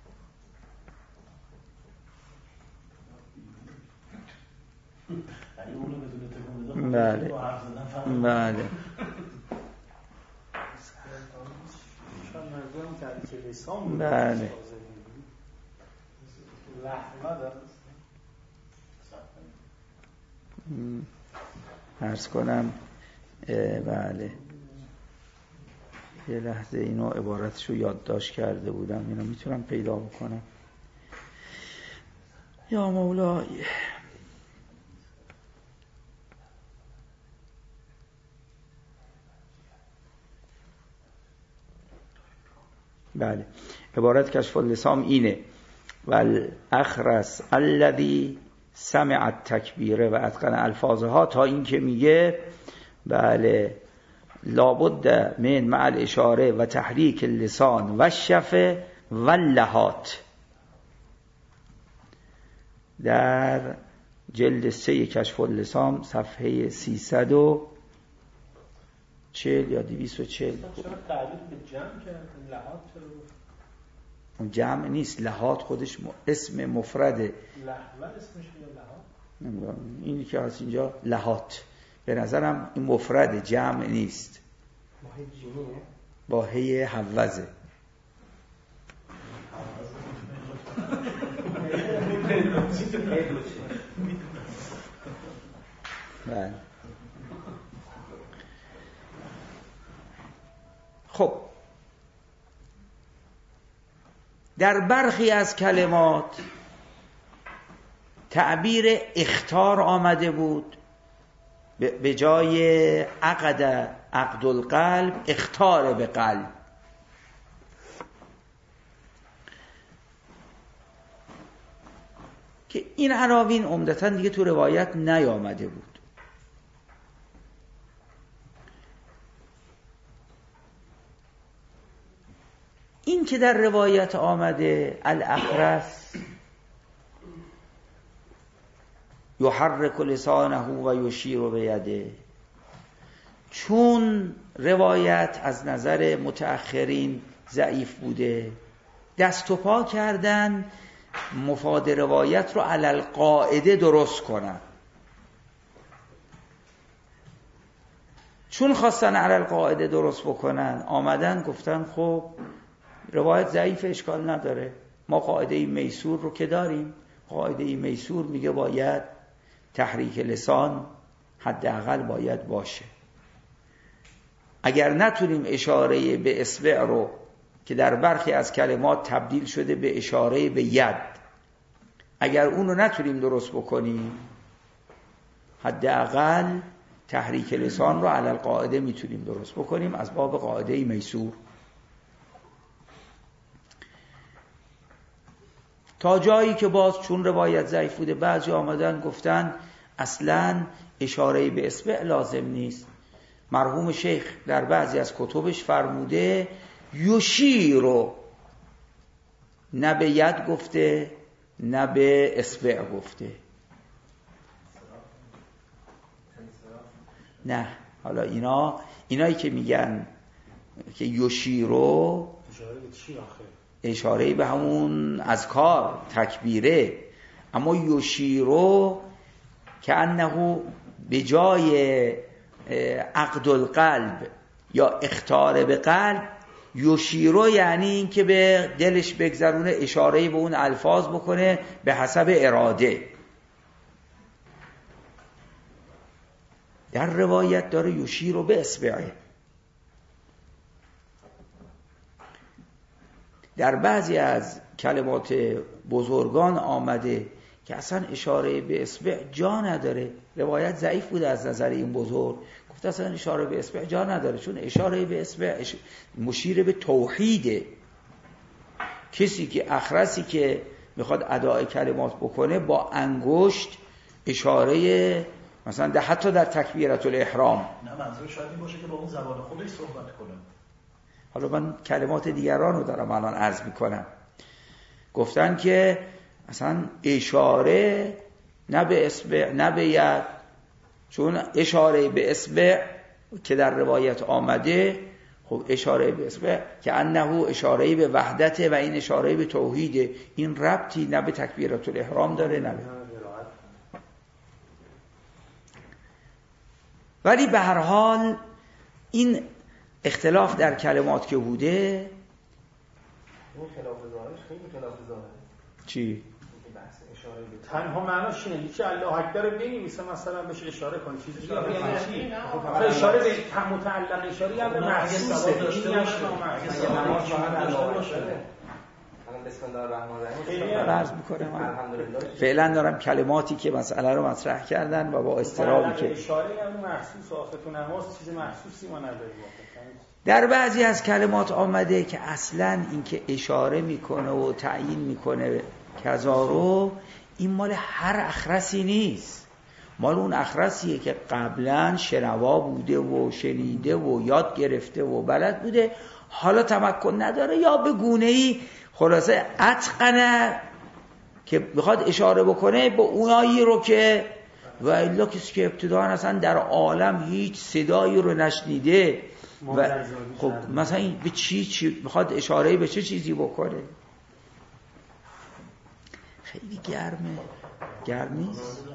بله بله بله عرض کنم بله یه لحظه اینو عبارتشو یادداشت کرده بودم، اینو میتونم پیدا بکنم. یا مولای بله عبارت کشف اللسان اینه: والاخرس الذی سمع التکبیر و اتقن الفاظها، تا این که میگه بله لابد من مع الاشاره و تحریک اللسان و الشفه و اللحات. در جلد سه کشف اللسان صفحه سیصد و چهل یا دویست و چهل. چرا تعبیر به جمع کردن؟ لحات اون جمع نیست، لحات خودش اسم مفرده. لحوه اسمش یا لحات؟ اینی که هست اینجا لحات، به نظرم این مفرده، جمع نیست. ماهی جینیه؟ با هی حوزه. بله. خب در برخی از کلمات تعبیر اخطار آمده بود، به جای عقد عقد القلب اخطار به قلب. که این عناوین عمدتاً دیگه تو روایت نیامده بود. این که در روایت آمده الاخرس یحرک لسانه و یشیر بیده، چون روایت از نظر متأخرین ضعیف بوده دست و پا کردن مفاد روایت رو علی القاعده درست کنن. چون خواستن علی القاعده درست بکنن آمدن گفتن خب روایت ضعیف اشکال نداره، ما قاعده میسور رو که داریم. قاعده میسور میگه باید تحریک لسان حداقل باید باشه. اگر نتونیم اشاره به اصبع رو که در برخی از کلمات تبدیل شده به اشاره به ید، اگر اون رو نتونیم درست بکنیم حداقل تحریک لسان رو علی القاعده میتونیم درست بکنیم از باب قاعده میسور. تا جایی که باز چون روایت ضعیف بوده بعضی آمدن گفتن اصلاً اشاره به اصبع لازم نیست. مرحوم شیخ در بعضی از کتبش فرموده یشیرو، نه به ید گفته نه به اصبع گفته. نه حالا اینا اینایی که میگن که یشیرو اشاره به همون اذکار تکبیره، اما یشیرو که انه به جای عقد القلب یا اخطار به قلب، یشیرو یعنی این که به دلش بگذرونه اشاره به اون الفاظ بکنه به حسب اراده. در روایت داره یشیرو به اصبعه. در بعضی از کلمات بزرگان آمده که اصلا اشاره به اصبع جا نداره. روایت ضعیف بوده از نظر این بزرگ، گفت اصلا اشاره به اصبع جا نداره، چون اشاره به اصبع مشیر به توحیده. کسی که اخرسی که میخواد اداء کلمات بکنه با انگشت اشاره مثلا ده حتی در تکبیرت الاحرام. نه منظور شاید این باشه که با اون زبان خودش صحبت کنه. حالا من کلمات دیگران رو دارم الان عرض میکنم. گفتن که اصلا اشاره نه به اصبع نه به ید، چون اشاره به اصبع که در روایت آمده خب اشاره به اصبع که انه اشاره به وحدت و این اشاره به توحیده، این ربطی نه به تکبیرات الاحرام داره نه به. ولی به هر حال این اختلاف در کلمات که بوده اون خلاف ظاهرش خیلی خلاف ظاهره. چی؟ تنها معناش اینه که الله اکبر رو بنویسه مثلا بهش اشاره کنه چیزی که اشاره به متعلق اشاره هم به محسوسه این هم نماز باید باشه. الان بسم الله الرحمن الرحیم عرض می‌کنم فعلا دارم کلماتی که مسئله رو مطرح کردن و با اضطرابی که اشاره هم محسوس آخه تو نماز چیز محسوسی ما نداریم. در بعضی از کلمات آمده که اصلاً این که اشاره میکنه و تعیین میکنه کذا رو، این مال هر اخرسی نیست، مال اون اخرسیه که قبلاً شنوا بوده و شنیده و یاد گرفته و بلد بوده، حالا تمکن نداره یا به گونه‌ای خلاصه اتقنه که بخواد اشاره بکنه به اونایی رو که و الا کسی که ابتداً اصلا در عالم هیچ صدایی رو نشنیده و خب مثلا این به چی چی بخواد اشاره به چه چیزی بکنه. خیلی گرمه. گرم نیست؟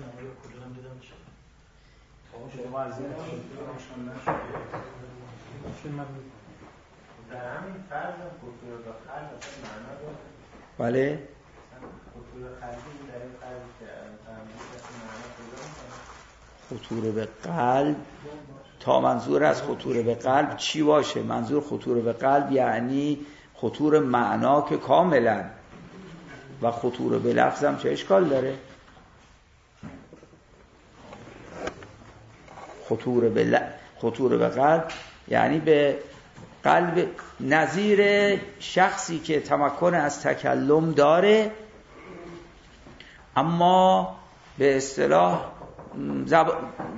چه من در همین فرض خطور به قلب اصلا معنا داره. بله خطور قلبی در این فرض که فرمودید اصلا معنا پیدا می‌کنه. خطور به قلب تا منظور از خطور به قلب چی باشه؟ منظور خطور به قلب یعنی خطور معنا که کاملا، و خطور به لفظ هم چه اشکال داره؟ خطور به ل... خطور به قلب یعنی به قلب، نظیر شخصی که تمکن از تکلم داره اما به اصطلاح زب...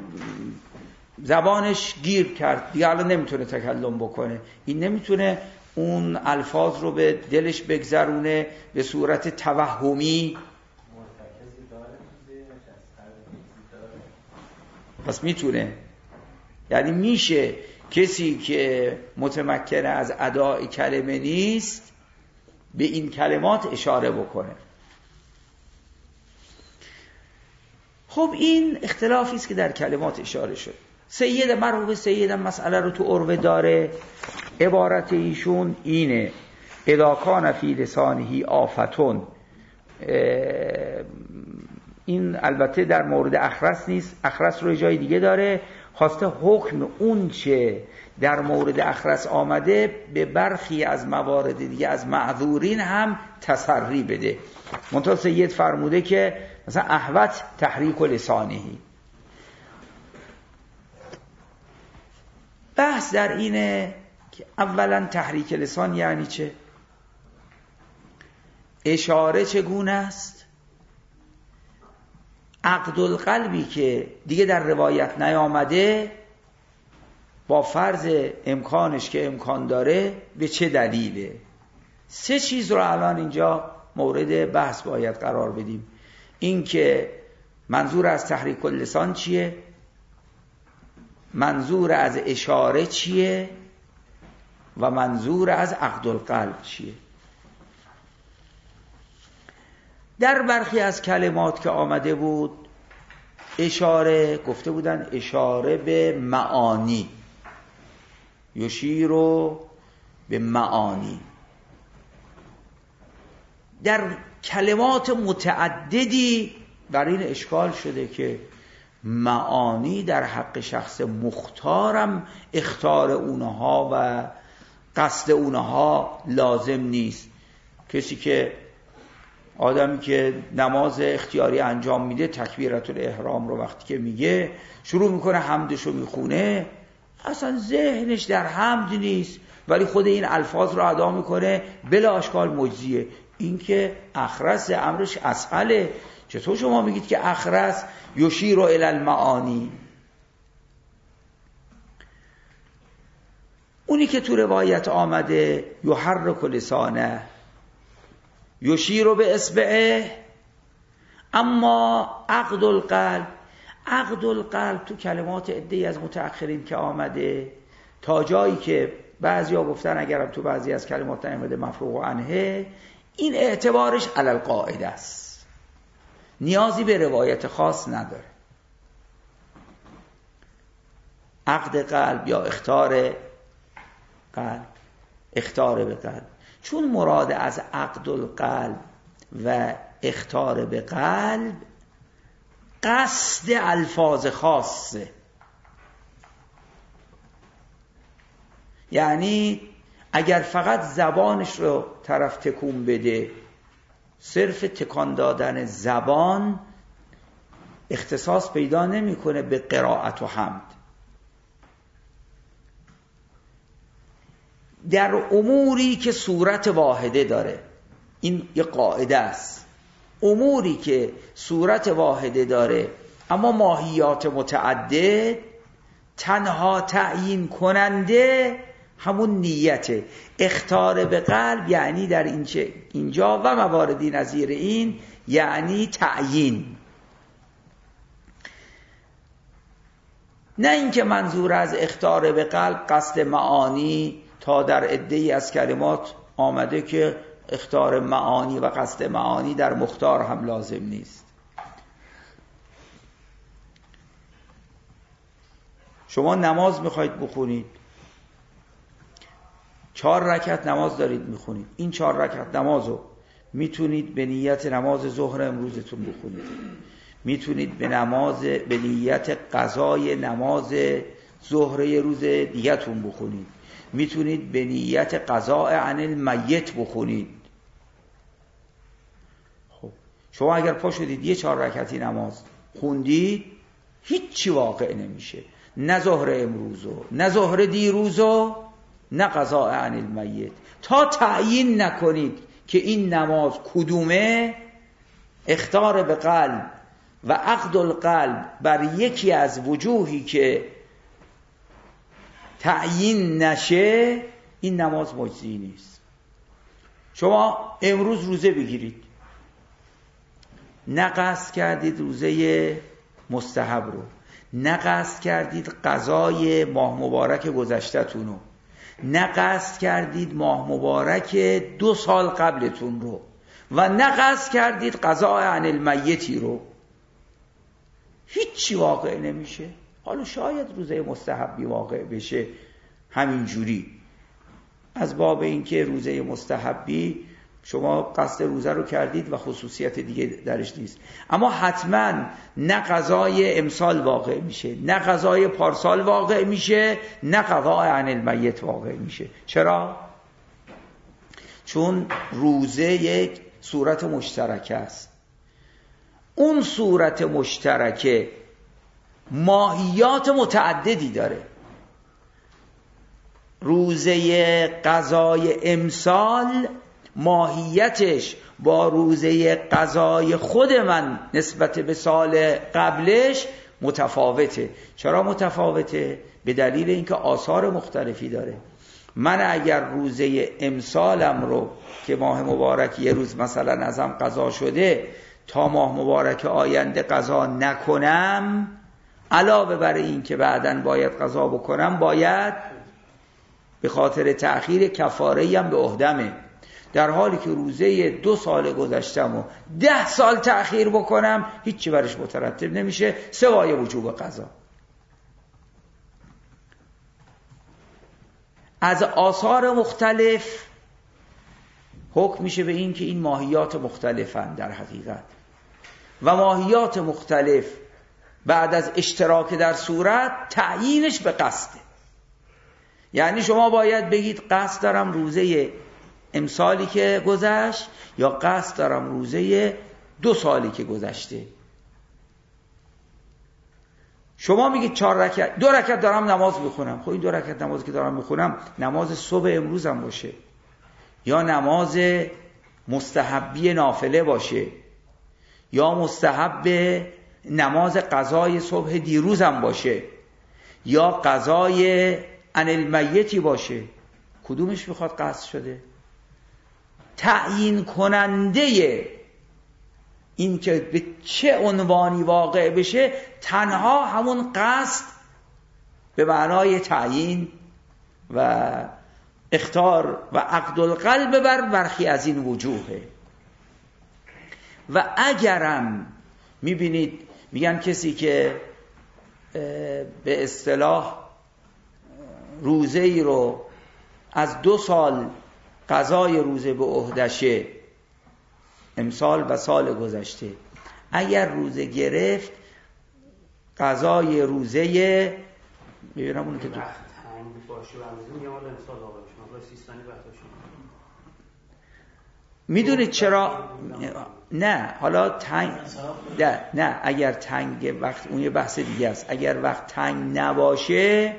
زبانش گیر کرد دیگه، الان نمیتونه تکلم بکنه، این نمیتونه اون الفاظ رو به دلش بگذرونه به صورت توهمی، پس میتونه، یعنی میشه کسی که متمکن از اداء کلمه نیست به این کلمات اشاره بکنه. خب این اختلافی است که در کلمات اشاره شد. سید مرحوم سید مسئله رو تو عروه داره، عبارت ایشون اینه: اذا کان فی لسانه آفتون. این البته در مورد اخرس نیست، اخرس رو جای دیگه داره، خواسته حکم اون چه در مورد اخرس آمده به برخی از موارد دیگه از معذورین هم تسری بده. منتها سید فرموده که مثلا احوت تحریک لسانهی. بحث در اینه که اولا تحریک لسان یعنی چه؟ اشاره چگونه است؟ عقد القلبی که دیگه در روایت نیامده با فرض امکانش که امکان داره به چه دلیله؟ سه چیز رو الان اینجا مورد بحث باید قرار بدیم. این که منظور از تحریک اللسان چیه؟ منظور از اشاره چیه؟ و منظور از عقد القلب چیه؟ در برخی از کلمات که آمده بود اشاره گفته بودن اشاره به معانی، یشیرو به معانی. در کلمات متعددی بر این اشکال شده که معانی در حق شخص مختارم اختار اونها و قصد اونها لازم نیست. کسی که آدمی که نماز اختیاری انجام میده تکبیرت الاحرام رو وقتی که میگه شروع میکنه حمدش رو میخونه، اصلا ذهنش در حمد نیست ولی خود این الفاظ رو ادا میکنه بلا اشکال مجزیه. این که اخرس امرش اسهله. چطور شما میگید که اخرس یشیر الی المعانی؟ اونی که تو روایت آمده یحرک لسانه یشیر به اصبعه، اما عقد القلب، عقد القلب تو کلمات عده‌ای از متأخرین که آمده تا جایی که بعضیا گفتن اگرم تو بعضی از کلمات نیامده مفروغ عنه، این اعتبارش علی القاعده است، نیازی به روایت خاص نداره. عقد قلب یا اختار قلب، اختار به قلب، چون مراد از عقد القلب و اختار به قلب قصد الفاظ خاصه، یعنی اگر فقط زبانش رو طرف تکون بده، صرف تکان دادن زبان اختصاص پیدا نمیکنه به قرائت و حمد. در اموری که صورت واحده داره، این یه قاعده است، اموری که صورت واحده داره اما ماهیات متعدد، تنها تعیین کننده همون نیته. اختار به قلب یعنی در اینجا و مواردی نظیر این یعنی تعیین، نه اینکه منظور از اختار به قلب قصد معانی. تا در عده‌ای از کلمات آمده که اختار معانی و قصد معانی در مختار هم لازم نیست. شما نماز میخواید بخونید، چهار رکعت نماز دارید میخونید، این چهار رکعت نمازو میتونید به نیت نماز ظهر امروزتون بخونید، میتونید به نماز به نیت قضای نماز ظهر یه روز دیگه‌تون بخونید، میتونید به نیت قضاء عن المیت بخونید. خب شما اگر پا شدید یه چهار رکعتی نماز خوندید هیچی واقع نمیشه، نه ظهر امروزو نه ظهر دیروزو نه قضاء عن المیت، تا تعیین نکنید که این نماز کدومه، اخطار به قلب و عقد القلب بر یکی از وجوهی که تعیین نشه این نماز مجزی نیست. شما امروز روزه بگیرید، نه قصد کردید روزه مستحب رو، نه قصد کردید قضای ماه مبارک گذشته‌تون رو، نه قصد کردید ماه مبارک دو سال قبلتون رو، و نه قصد کردید قضاء عن المیتی رو، هیچی واقع نمیشه. حالا شاید روزه مستحبی واقع بشه همین جوری، از باب اینکه روزه مستحبی شما قصد روزه رو کردید و خصوصیت دیگه درش نیست، اما حتما نه قضای امسال واقع میشه، نه قضای پارسال واقع میشه، نه قضاء عن المیت واقع میشه. چرا؟ چون روزه یک صورت مشترکه است. اون صورت مشترکه ماهیات متعددی داره. روزه قضای امسال ماهیتش با روزه قضای خود من نسبت به سال قبلش متفاوته. چرا متفاوته؟ به دلیل اینکه آثار مختلفی داره. من اگر روزه امسالم رو که ماه مبارک یه روز مثلا ازم قضا شده تا ماه مبارک آینده قضا نکنم، علاوه بر این که بعداً باید قضا بکنم، باید به خاطر تأخیر کفاره‌ای هم به عهدمه. در حالی که روزه دو سال گذشتم و ده سال تأخیر بکنم هیچی برش مترتب نمیشه سوای وجوب قضا. از آثار مختلف حکم میشه به این که این ماهیات مختلفن در حقیقت، و ماهیات مختلف بعد از اشتراک در صورت تعیینش به قصده. یعنی شما باید بگید قصد دارم روزه امسالی که گذشت یا قصد دارم روزه دو سالی که گذشته. شما میگید چهار رکعت دو رکعت دارم نماز میخونم، خب این دو رکعت نمازی که دارم میخونم نماز صبح امروزم باشه یا نماز مستحبی نافله باشه یا مستحب نماز قضای صبح دیروزم باشه یا قضای عن المیتی باشه، کدومش میخواد قصد شده؟ تعیین کننده این که به چه عنوانی واقع بشه تنها همون قصد به معنای تعیین و اختار و عقد القلب بر برخی از این وجوهه. و اگرم میبینید میگن کسی که به اصطلاح روزه ای رو از دو سال قضای روزه به عهدشه، امسال و سال گذشته، اگر روزه گرفت قضای روزه میبینم اون که تو تنگ باشه و همزون یه مال امسال واقع شما با سیستانی وقتاشون میدونید چرا؟ نه حالا تنگ نه نه اگر تنگ وقت اون یه بحث دیگه است. اگر وقت تنگ نباشه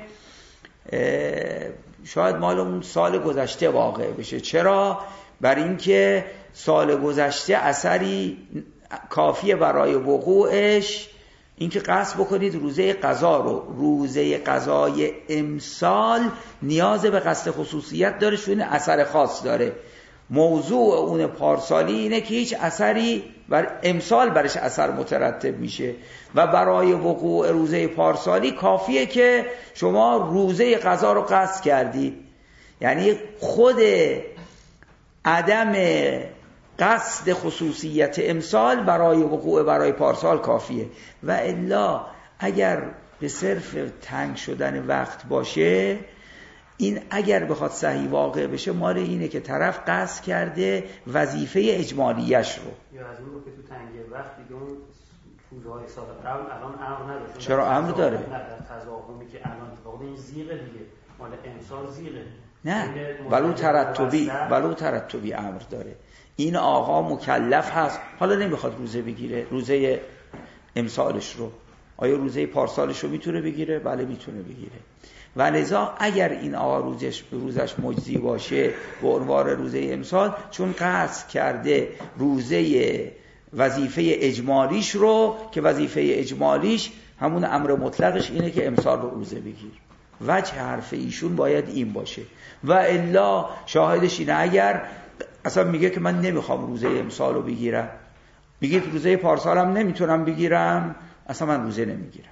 شاید مال اون سال گذشته واقع بشه. چرا؟ برای اینکه سال گذشته اثری کافیه برای وقوعش اینکه قصد بکنید روزه قضا رو. روزه قضای امسال نیاز به قصد خصوصیت داره، چون اثر خاص داره. موضوع اون پارسالی اینه که هیچ اثری بر امسال برش اثر مترتب میشه و برای وقوع روزه پارسالی کافیه که شما روزه قضا رو قصد کردید. یعنی خود عدم قصد خصوصیت امسال برای وقوع برای پارسال کافیه. و الا اگر به صرف تنگ شدن وقت باشه این اگر بخواد صحیح واقع بشه مال اینه که طرف قصد کرده وظیفه اجمالیش رو. یا از اون رو که تو تنگه وقت دیگه اون فوزهای سال قبل الان امر نداره. چرا امر داره؟ نه در تضاهمی که الان اتفاق این زیغه دیگه مال امسال زیغه. نه ولو ترتبی ولو ترتبی امر داره. این آقا مکلف هست، حالا نمیخواد روزه بگیره، روزه امسالش رو. آیا روزه پارسالش رو میتونه بگیره؟ بله میتونه بگیره. و لذا اگر این آقا روزش روزش مجزی باشه به عنوان روزه امسال، چون قصد کرده روزه وظیفه اجمالیش رو که وظیفه اجمالیش همون امر مطلقش اینه که امسال رو روزه بگیر. وجه حرف ایشون باید این باشه. و الا شاهدش اینه اگر اصلا میگه که من نمیخوام روزه امسال رو بگیرم، میگه روزه پارسالم نمیتونم بگیرم، اصلا من روزه نمیگیرم.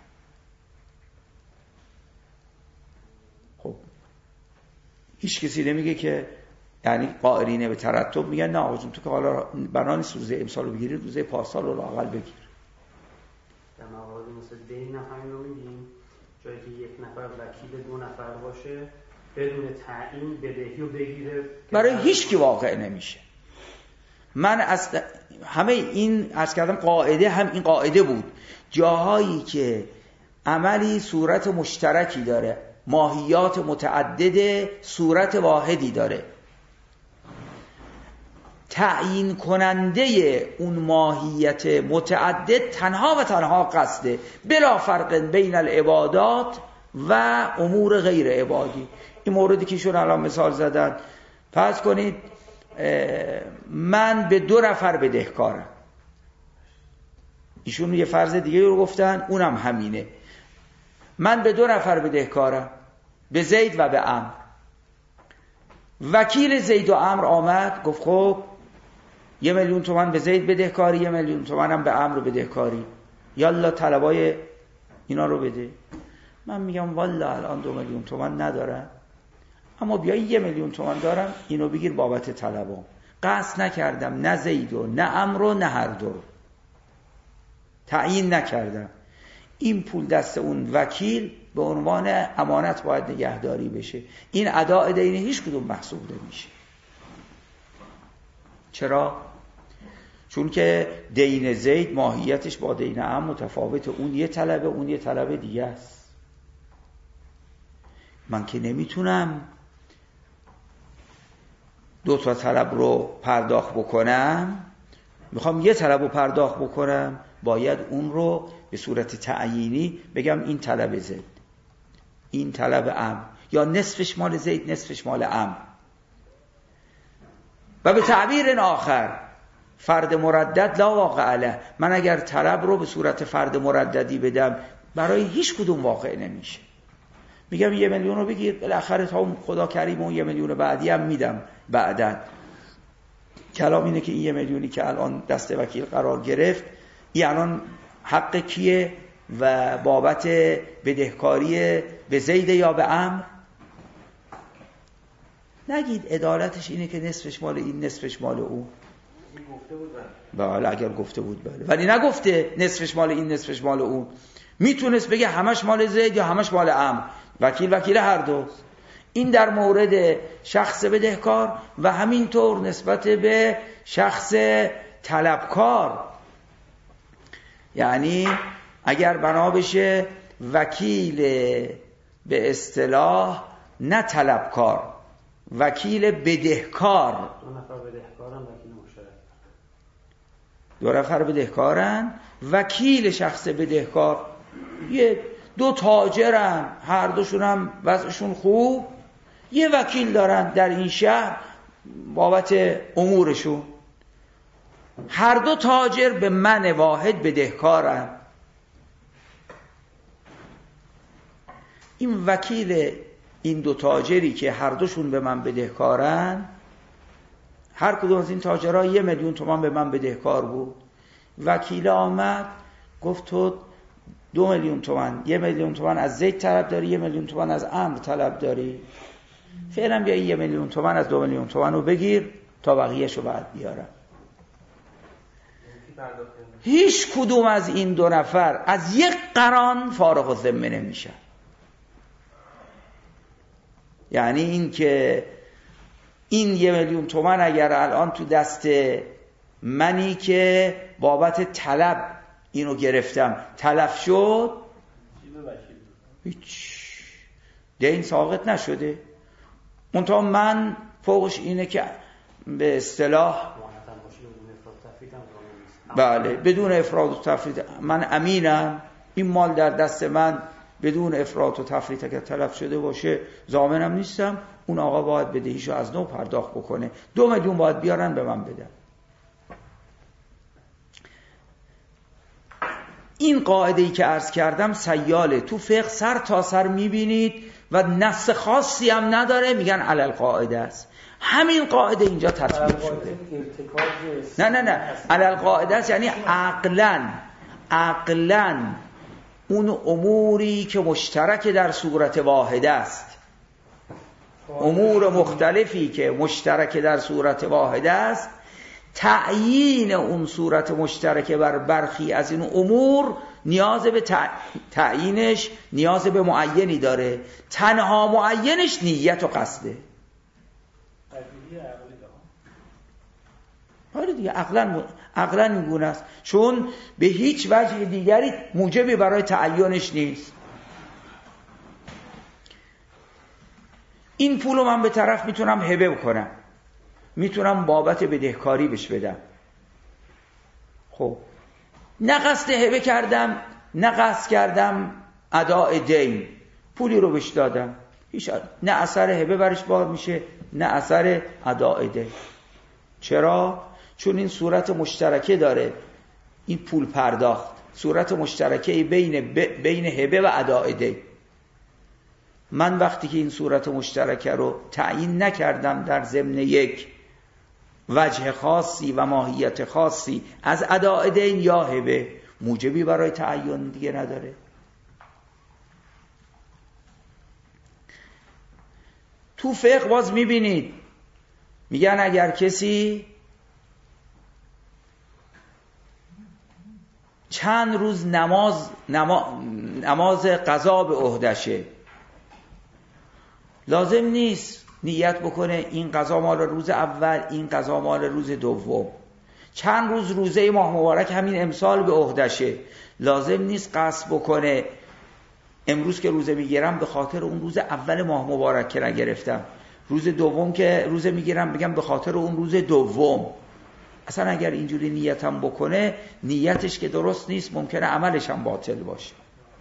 خب هیچ کسی نمیگه که یعنی قائلینه به ترتب میگن نه آقا جون تو که حالا بنا نیست روزه امسال رو بگیری، روزه پارسال رو اول بگیر. در موارد مثل دین همین رو میگیم، جایی که یک نفر وکیل دو نفر باشه بدون تعیین بدهی رو بگیره برای هیچ کی واقع نمیشه. من از همه این عرض کردم قاعده هم این قاعده بود، جاهایی که عملی صورت مشترکی داره، ماهیات متعدده صورت واحدی داره، تعیین کننده اون ماهیت متعدد تنها و تنها قصده بلا فرق بین العبادات و امور غیر عبادی. این موردی که ایشون الان مثال زدن، فرض کنید من به دو نفر بدهکارم، ایشون یه فرض دیگه رو گفتن اونم همینه، من به دو نفر بدهکارم، به زید و به عمرو. وکیل زید و عمرو آمد گفت خب یه میلیون تومان به زید بدهکاری، یه میلیون تومان هم به عمرو بدهکاری، یالا طلبای اینا رو بده. من میگم والا الان دو میلیون تومان ندارم، اما بیایی یه میلیون تومان دارم، اینو بگیر بابت طلبام. قصد نکردم نه زید و نه عمرو نه هر دو رو تعیین نکردم. این پول دست اون وکیل به عنوان امانت باید نگهداری بشه. این اداء دین هیچ کدوم محسوب نمیشه. چرا؟ چون که دین زید ماهیتش با دین عمرو متفاوته، اون یه طلبه اون یه طلبه دیگه است. من که نمیتونم دو تا طلب رو پرداخت بکنم، میخوام یه طلب رو پرداخت بکنم، باید اون رو به صورت تعیینی بگم این طلب زید، این طلب عمرو، یا نصفش مال زید نصفش مال عمرو. و به تعبیر آخر فرد مردد لا واقع له، من اگر طلب رو به صورت فرد مرددی بدم برای هیچ کدوم واقع نمیشه. میگم یه میلیون رو بگیر، بالاخره تا خدا کریم اون یه میلیون بعدی هم میدم بعداً. کلام اینه که این یه میلیونی که الان دست وکیل قرار گرفت، این الان حق کیه و بابت بدهکاری به زید یا به عمرو؟ نگید عدالتش اینه که نصفش مال این نصفش مال اون. گفته بود بله اگر گفته بود بله، ولی نگفته نصفش مال این نصفش مال اون. میتونست بگه همش مال زید یا همش مال عمرو، وکیل وکیل هر دو. این در مورد شخص بدهکار و همینطور نسبت به شخص طلبکار. یعنی اگر بنا بشه وکیل به اصطلاح نه طلبکار، وکیل بدهکار، دو نفر بدهکارن وکیل مشترک، دو نفر بدهکارن وکیل شخص بدهکار، یه دو تاجرن هر دوشون هم وضعشون خوب، یه وکیل دارن در این شهر بابت امورشون، هر دو تاجر به من واحد بدهکارن. این وکیل این دو تاجری که هر دوشون به من بدهکارن، هر کدوم از این تاجرها یه میلیون تومان به من بدهکار بود. وکیل آمد گفت تو دو میلیون تومان، یه میلیون تومان از زید طلب داری، یه میلیون تومان از عمرو طلب داری، فعلا بیا یه میلیون تومان از دو میلیون تومان رو بگیر تا بقیه‌اش رو بعد بیارم. هیچ کدوم از این دو نفر از یک قران فارغ الذمه نمیشن. یعنی این که این یه میلیون تومن اگر الان تو دست منی که بابت طلب اینو گرفتم تلف شد، هیچ دین ساقط نشده. منتها من فوقش اینه که به اصطلاح بله بدون افراط و تفریط من امینم، این مال در دست من بدون افراط و تفریط اگر تلف شده باشه ضامنم نیستم، اون آقا باید بدهیشو از نو پرداخت بکنه، دو میلیون باید بیارن به من بدن. این قاعده‌ای که عرض کردم سیاله، تو فقه سر تا سر میبینید و نص خاصی هم نداره، میگن علل قاعده است. همین قاعده اینجا تطبیق شده. نه نه نه علل قاعده است یعنی عقلاً عقلاً اون اموری که مشترک در صورت واحده است، امور مختلفی که مشترک در صورت واحده است، تعیین اون صورت مشترک بر برخی از این امور نیاز به تعیینش نیاز به معینی داره، تنها معینش نیت و قصده. حالا دیگه عقلاً عقلاً این گونه است، چون به هیچ وجه دیگری موجبی برای تعیینش نیست. این پولو من به طرف میتونم هبه کنم، میتونم بابت بدهکاری بهش بدم، خب نه قصد هبه کردم نه قصد کردم اداء دین، پولی رو بهش دادم، هیچ نه اثر هبه برش بار میشه نه اثر اداء دین. چرا؟ چون این صورت مشترکه داره، این پول پرداخت صورت مشترکه بین ب... بین هبه و اداء دین. من وقتی که این صورت مشترکه رو تعیین نکردم در ضمن یک وجه خاصی و ماهیت خاصی از اداء دین یا هبه، موجبی برای تعیین دیگه نداره. تو فقه باز میبینید میگن اگر کسی چند روز نماز نما... نماز قضا به عهدشه، لازم نیست نیت بکنه این قضا مال روز اول این قضا مال روز دوم. چند روز روزه ماه مبارک همین امسال به عهدشه، لازم نیست قصد بکنه امروز که روزه میگیرم به خاطر اون روز اول ماه مبارک که نگرفتم، روز دوم که روزه میگیرم بگم به خاطر اون روز دوم. اصلا اگر اینجوری نیتم بکنه نیتش که درست نیست، ممکنه عملش هم باطل باشه.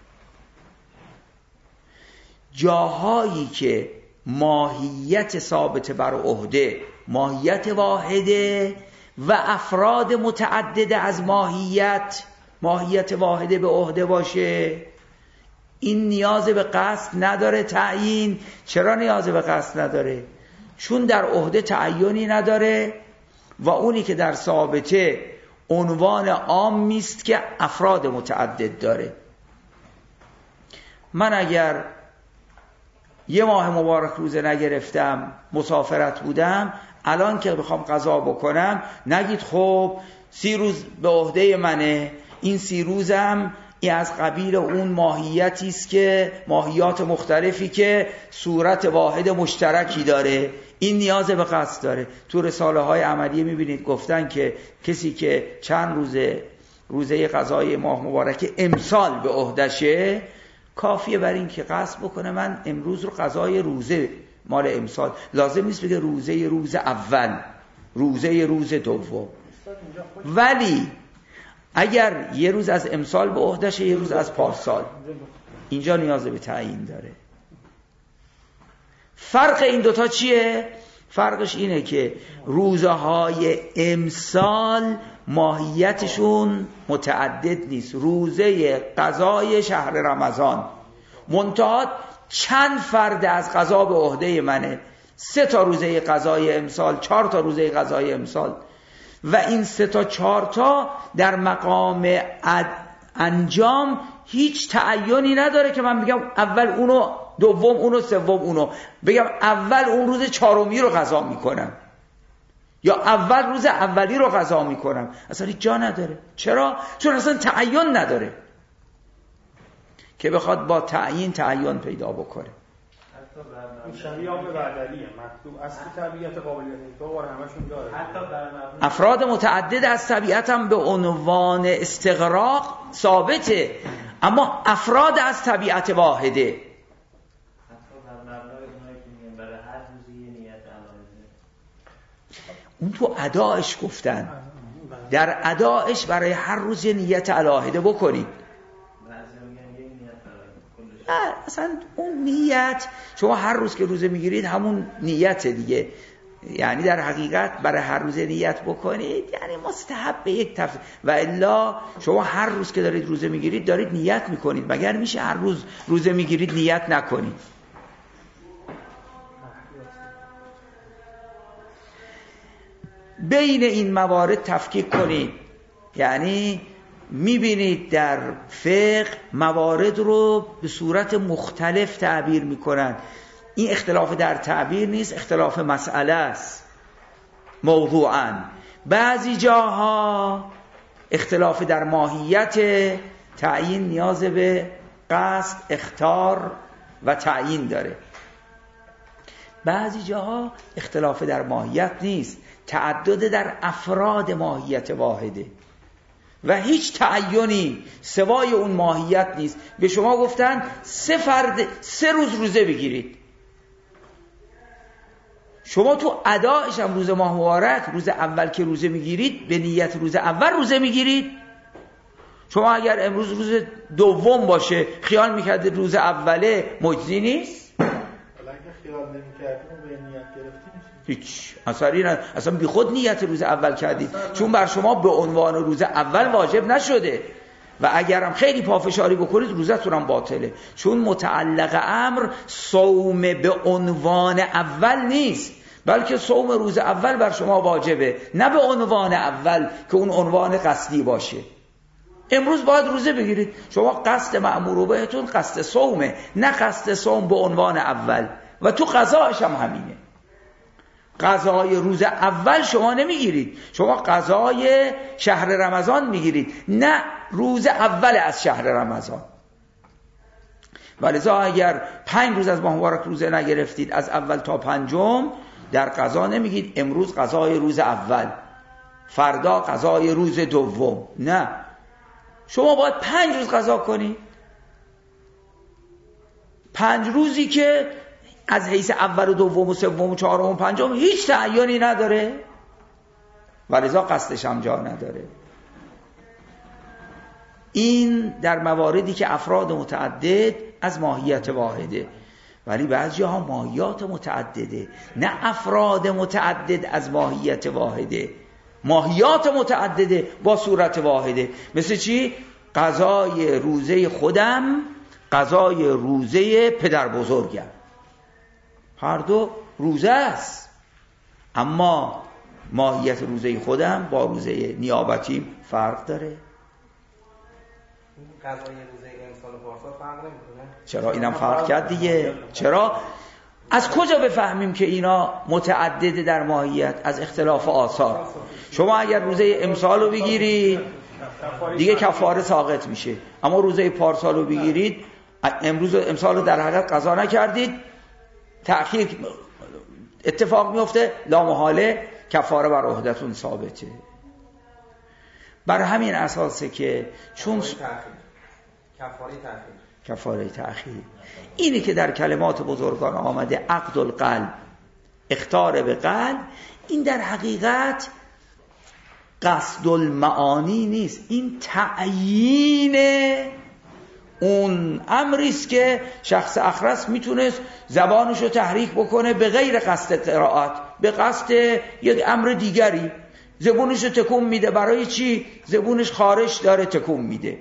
جاهایی که ماهیت ثابت بر عهده ماهیت واحده و افراد متعدده از ماهیت ماهیت واحده به عهده باشه، این نیاز به قصد نداره تعیین. چرا نیاز به قصد نداره؟ چون در عهده تعیینی نداره و اونی که در ثابته عنوان عام است که افراد متعدد داره. من اگر یه ماه مبارک روزه نگرفتم، مسافرت بودم، الان که بخوام قضا بکنم نگید خب سی روز به عهده منه، این سی روزم این از قبیل اون ماهیتی است که ماهیات مختلفی که صورت واحد مشترکی داره، این نیاز به قصد داره. تو رساله های عملیه میبینید گفتن که کسی که چند روزه روزه قضای ماه مبارک امسال به عهدشه، کافیه بر این که قصد بکنه من امروز رو قضای روزه مال امسال، لازم نیست بگه روزه روز اول روزه روز دوم. ولی اگر یه روز از امسال به عهدشه یه روز از پارسال، اینجا نیاز به تعیین داره. فرق این دوتا چیه؟ فرقش اینه که روزهای امسال ماهیتشون متعدد نیست، روزه قضای شهر رمضان منتها چند فرد از قضا به عهده منه، سه تا روزه قضای امسال، چهار تا روزه قضای امسال، و این سه تا چهار تا در مقام انجام هیچ تعیینی نداره که من بگم اول اونو دوم اونو سوم اونو، بگم اول اون روز چهارمی رو قضا میکنم یا اول روز اولی رو قضا میکنم، اصلا هیچ جا نداره. چرا؟ چون اصلا تعیین نداره که بخواد با تعیین تعیین پیدا بکنه. این شبیه آب بعدلیه مطلوب اصل طبیعت قابلیت انتقال همشون داره. حتی بر مبنای افراد متعدد از طبیعت هم به عنوان استغراق ثابته، اما افراد از طبیعت واحده. حتی بر مبنای اونایی که میگن برای هر روزی یه نیت علاوه. اون تو ادایش گفتن در ادایش برای هر روز یه نیت علاهده بکنید. نه اصلا اون نیت شما هر روز که روزه میگیرید همون نیت دیگه، یعنی در حقیقت برای هر روز نیت بکنید یعنی مستحب به یک تفسیر، و الا شما هر روز که دارید روزه میگیرید دارید نیت میکنید، مگر میشه هر روز روزه میگیرید نیت نکنید؟ بین این موارد تفکیک کنید، یعنی میبینید در فقه موارد رو به صورت مختلف تعبیر میکنن. این اختلاف در تعبیر نیست، اختلاف مسئله است موضوعاً. بعضی جاها اختلاف در ماهیت تعیین نیاز به قصد، اخطار و تعیین داره. بعضی جاها اختلاف در ماهیت نیست، تعدد در افراد ماهیت واحده و هیچ تعیینی سوای اون ماهیت نیست. به شما گفتن سه فرد سه روز روزه بگیرید، شما تو ادایش هم روز ماه مبارک روز اول که روزه میگیرید به نیت روز اول روزه میگیرید. شما اگر امروز روز دوم باشه خیال میکردید روز اوله مجزی نیست؟ ولی اگه خیال نمیکردیم و به نیت گرفتیم هیچ اثری نه، اصلا بی خود نیت روز اول کردید، چون بر شما به عنوان روز اول واجب نشده و اگرم خیلی پافشاری بکنید روزتون هم باطله، چون متعلق امر صوم به عنوان اول نیست، بلکه صوم روز اول بر شما واجبه، نه به عنوان اول که اون عنوان قصدی باشه. امروز باید روزه بگیرید، شما قصد مأمور بهتون قصد صومه، نه قصد صوم به عنوان اول، و تو قضاش هم همینه. قضای روز اول شما نمیگیرید، شما قضای شهر رمضان میگیرید، نه روز اول از شهر رمضان. ولذا اگر پنج روز از ماه مبارک روزه نگرفتید از اول تا پنجم، در قضا نمیگید امروز قضای روز اول، فردا قضای روز دوم، نه، شما باید پنج روز قضا کنید. پنج روزی که از حیث اول و دوم و سوم و چهارم و پنجم هیچ تعیینی نداره، ولذا قصدش هم جا نداره. این در مواردی که افراد متعدد از ماهیت واحده، ولی بعضی ها ماهیات متعدده، نه افراد متعدد از ماهیت واحده، ماهیات متعدده با صورت واحده. مثل چی؟ قضای روزه خودم، قضای روزه پدر بزرگم، هر دو روزه است، اما ماهیت روزه خودم با روزه نیابتی فرق داره. قضای روزه امسال و پارسال فرق نمیکنه؟ چرا؟ اینم فرق کرد دیگه. چرا؟ از کجا بفهمیم که اینا متعدده در ماهیت؟ از اختلاف آثار. شما اگر روزه امسال رو بگیرید دیگه کفاره ساقط میشه، اما روزه پارسال رو بگیرید، امروز امسال رو در حقیقت قضا نکردید، تأخیر اتفاق میفته، لا محاله کفاره بر عهدتون ثابته. بر همین اساسه که چون کفاره تأخیر کفاره تأخیر اینی که در کلمات بزرگان آمده عقد القلب، اخطار به قلب، این در حقیقت قصد المعانی نیست، این تعیین اون امریست که شخص اخرس میتونست زبانشو تحریک بکنه به غیر قصد قرائت، به قصد یک امر دیگری، زبونشو تکون میده. برای چی؟ زبونش خارش داره تکون میده،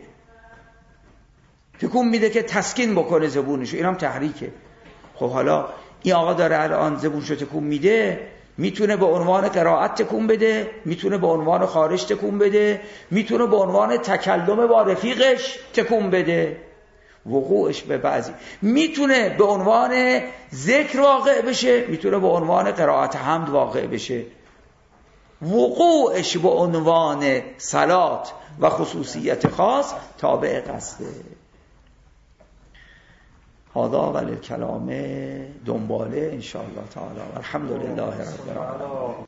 تکون میده که تسکین بکنه زبونشو، اینم تحریکه. خب حالا این آقا داره الان زبونشو تکون میده، میتونه به عنوان قرائت تکون بده، میتونه به عنوان خارش تکون بده، میتونه به عنوان تکلم با رفیقش تکون بده، وقوعش به بعضی میتونه به عنوان ذکر واقع بشه، میتونه به عنوان قرائت حمد واقع بشه، وقوعش به عنوان صلات و خصوصیت خاص تابع قصده. هذا ولی کلام دنباله ان شاء الله تعالی. الحمدلله رب العالمین.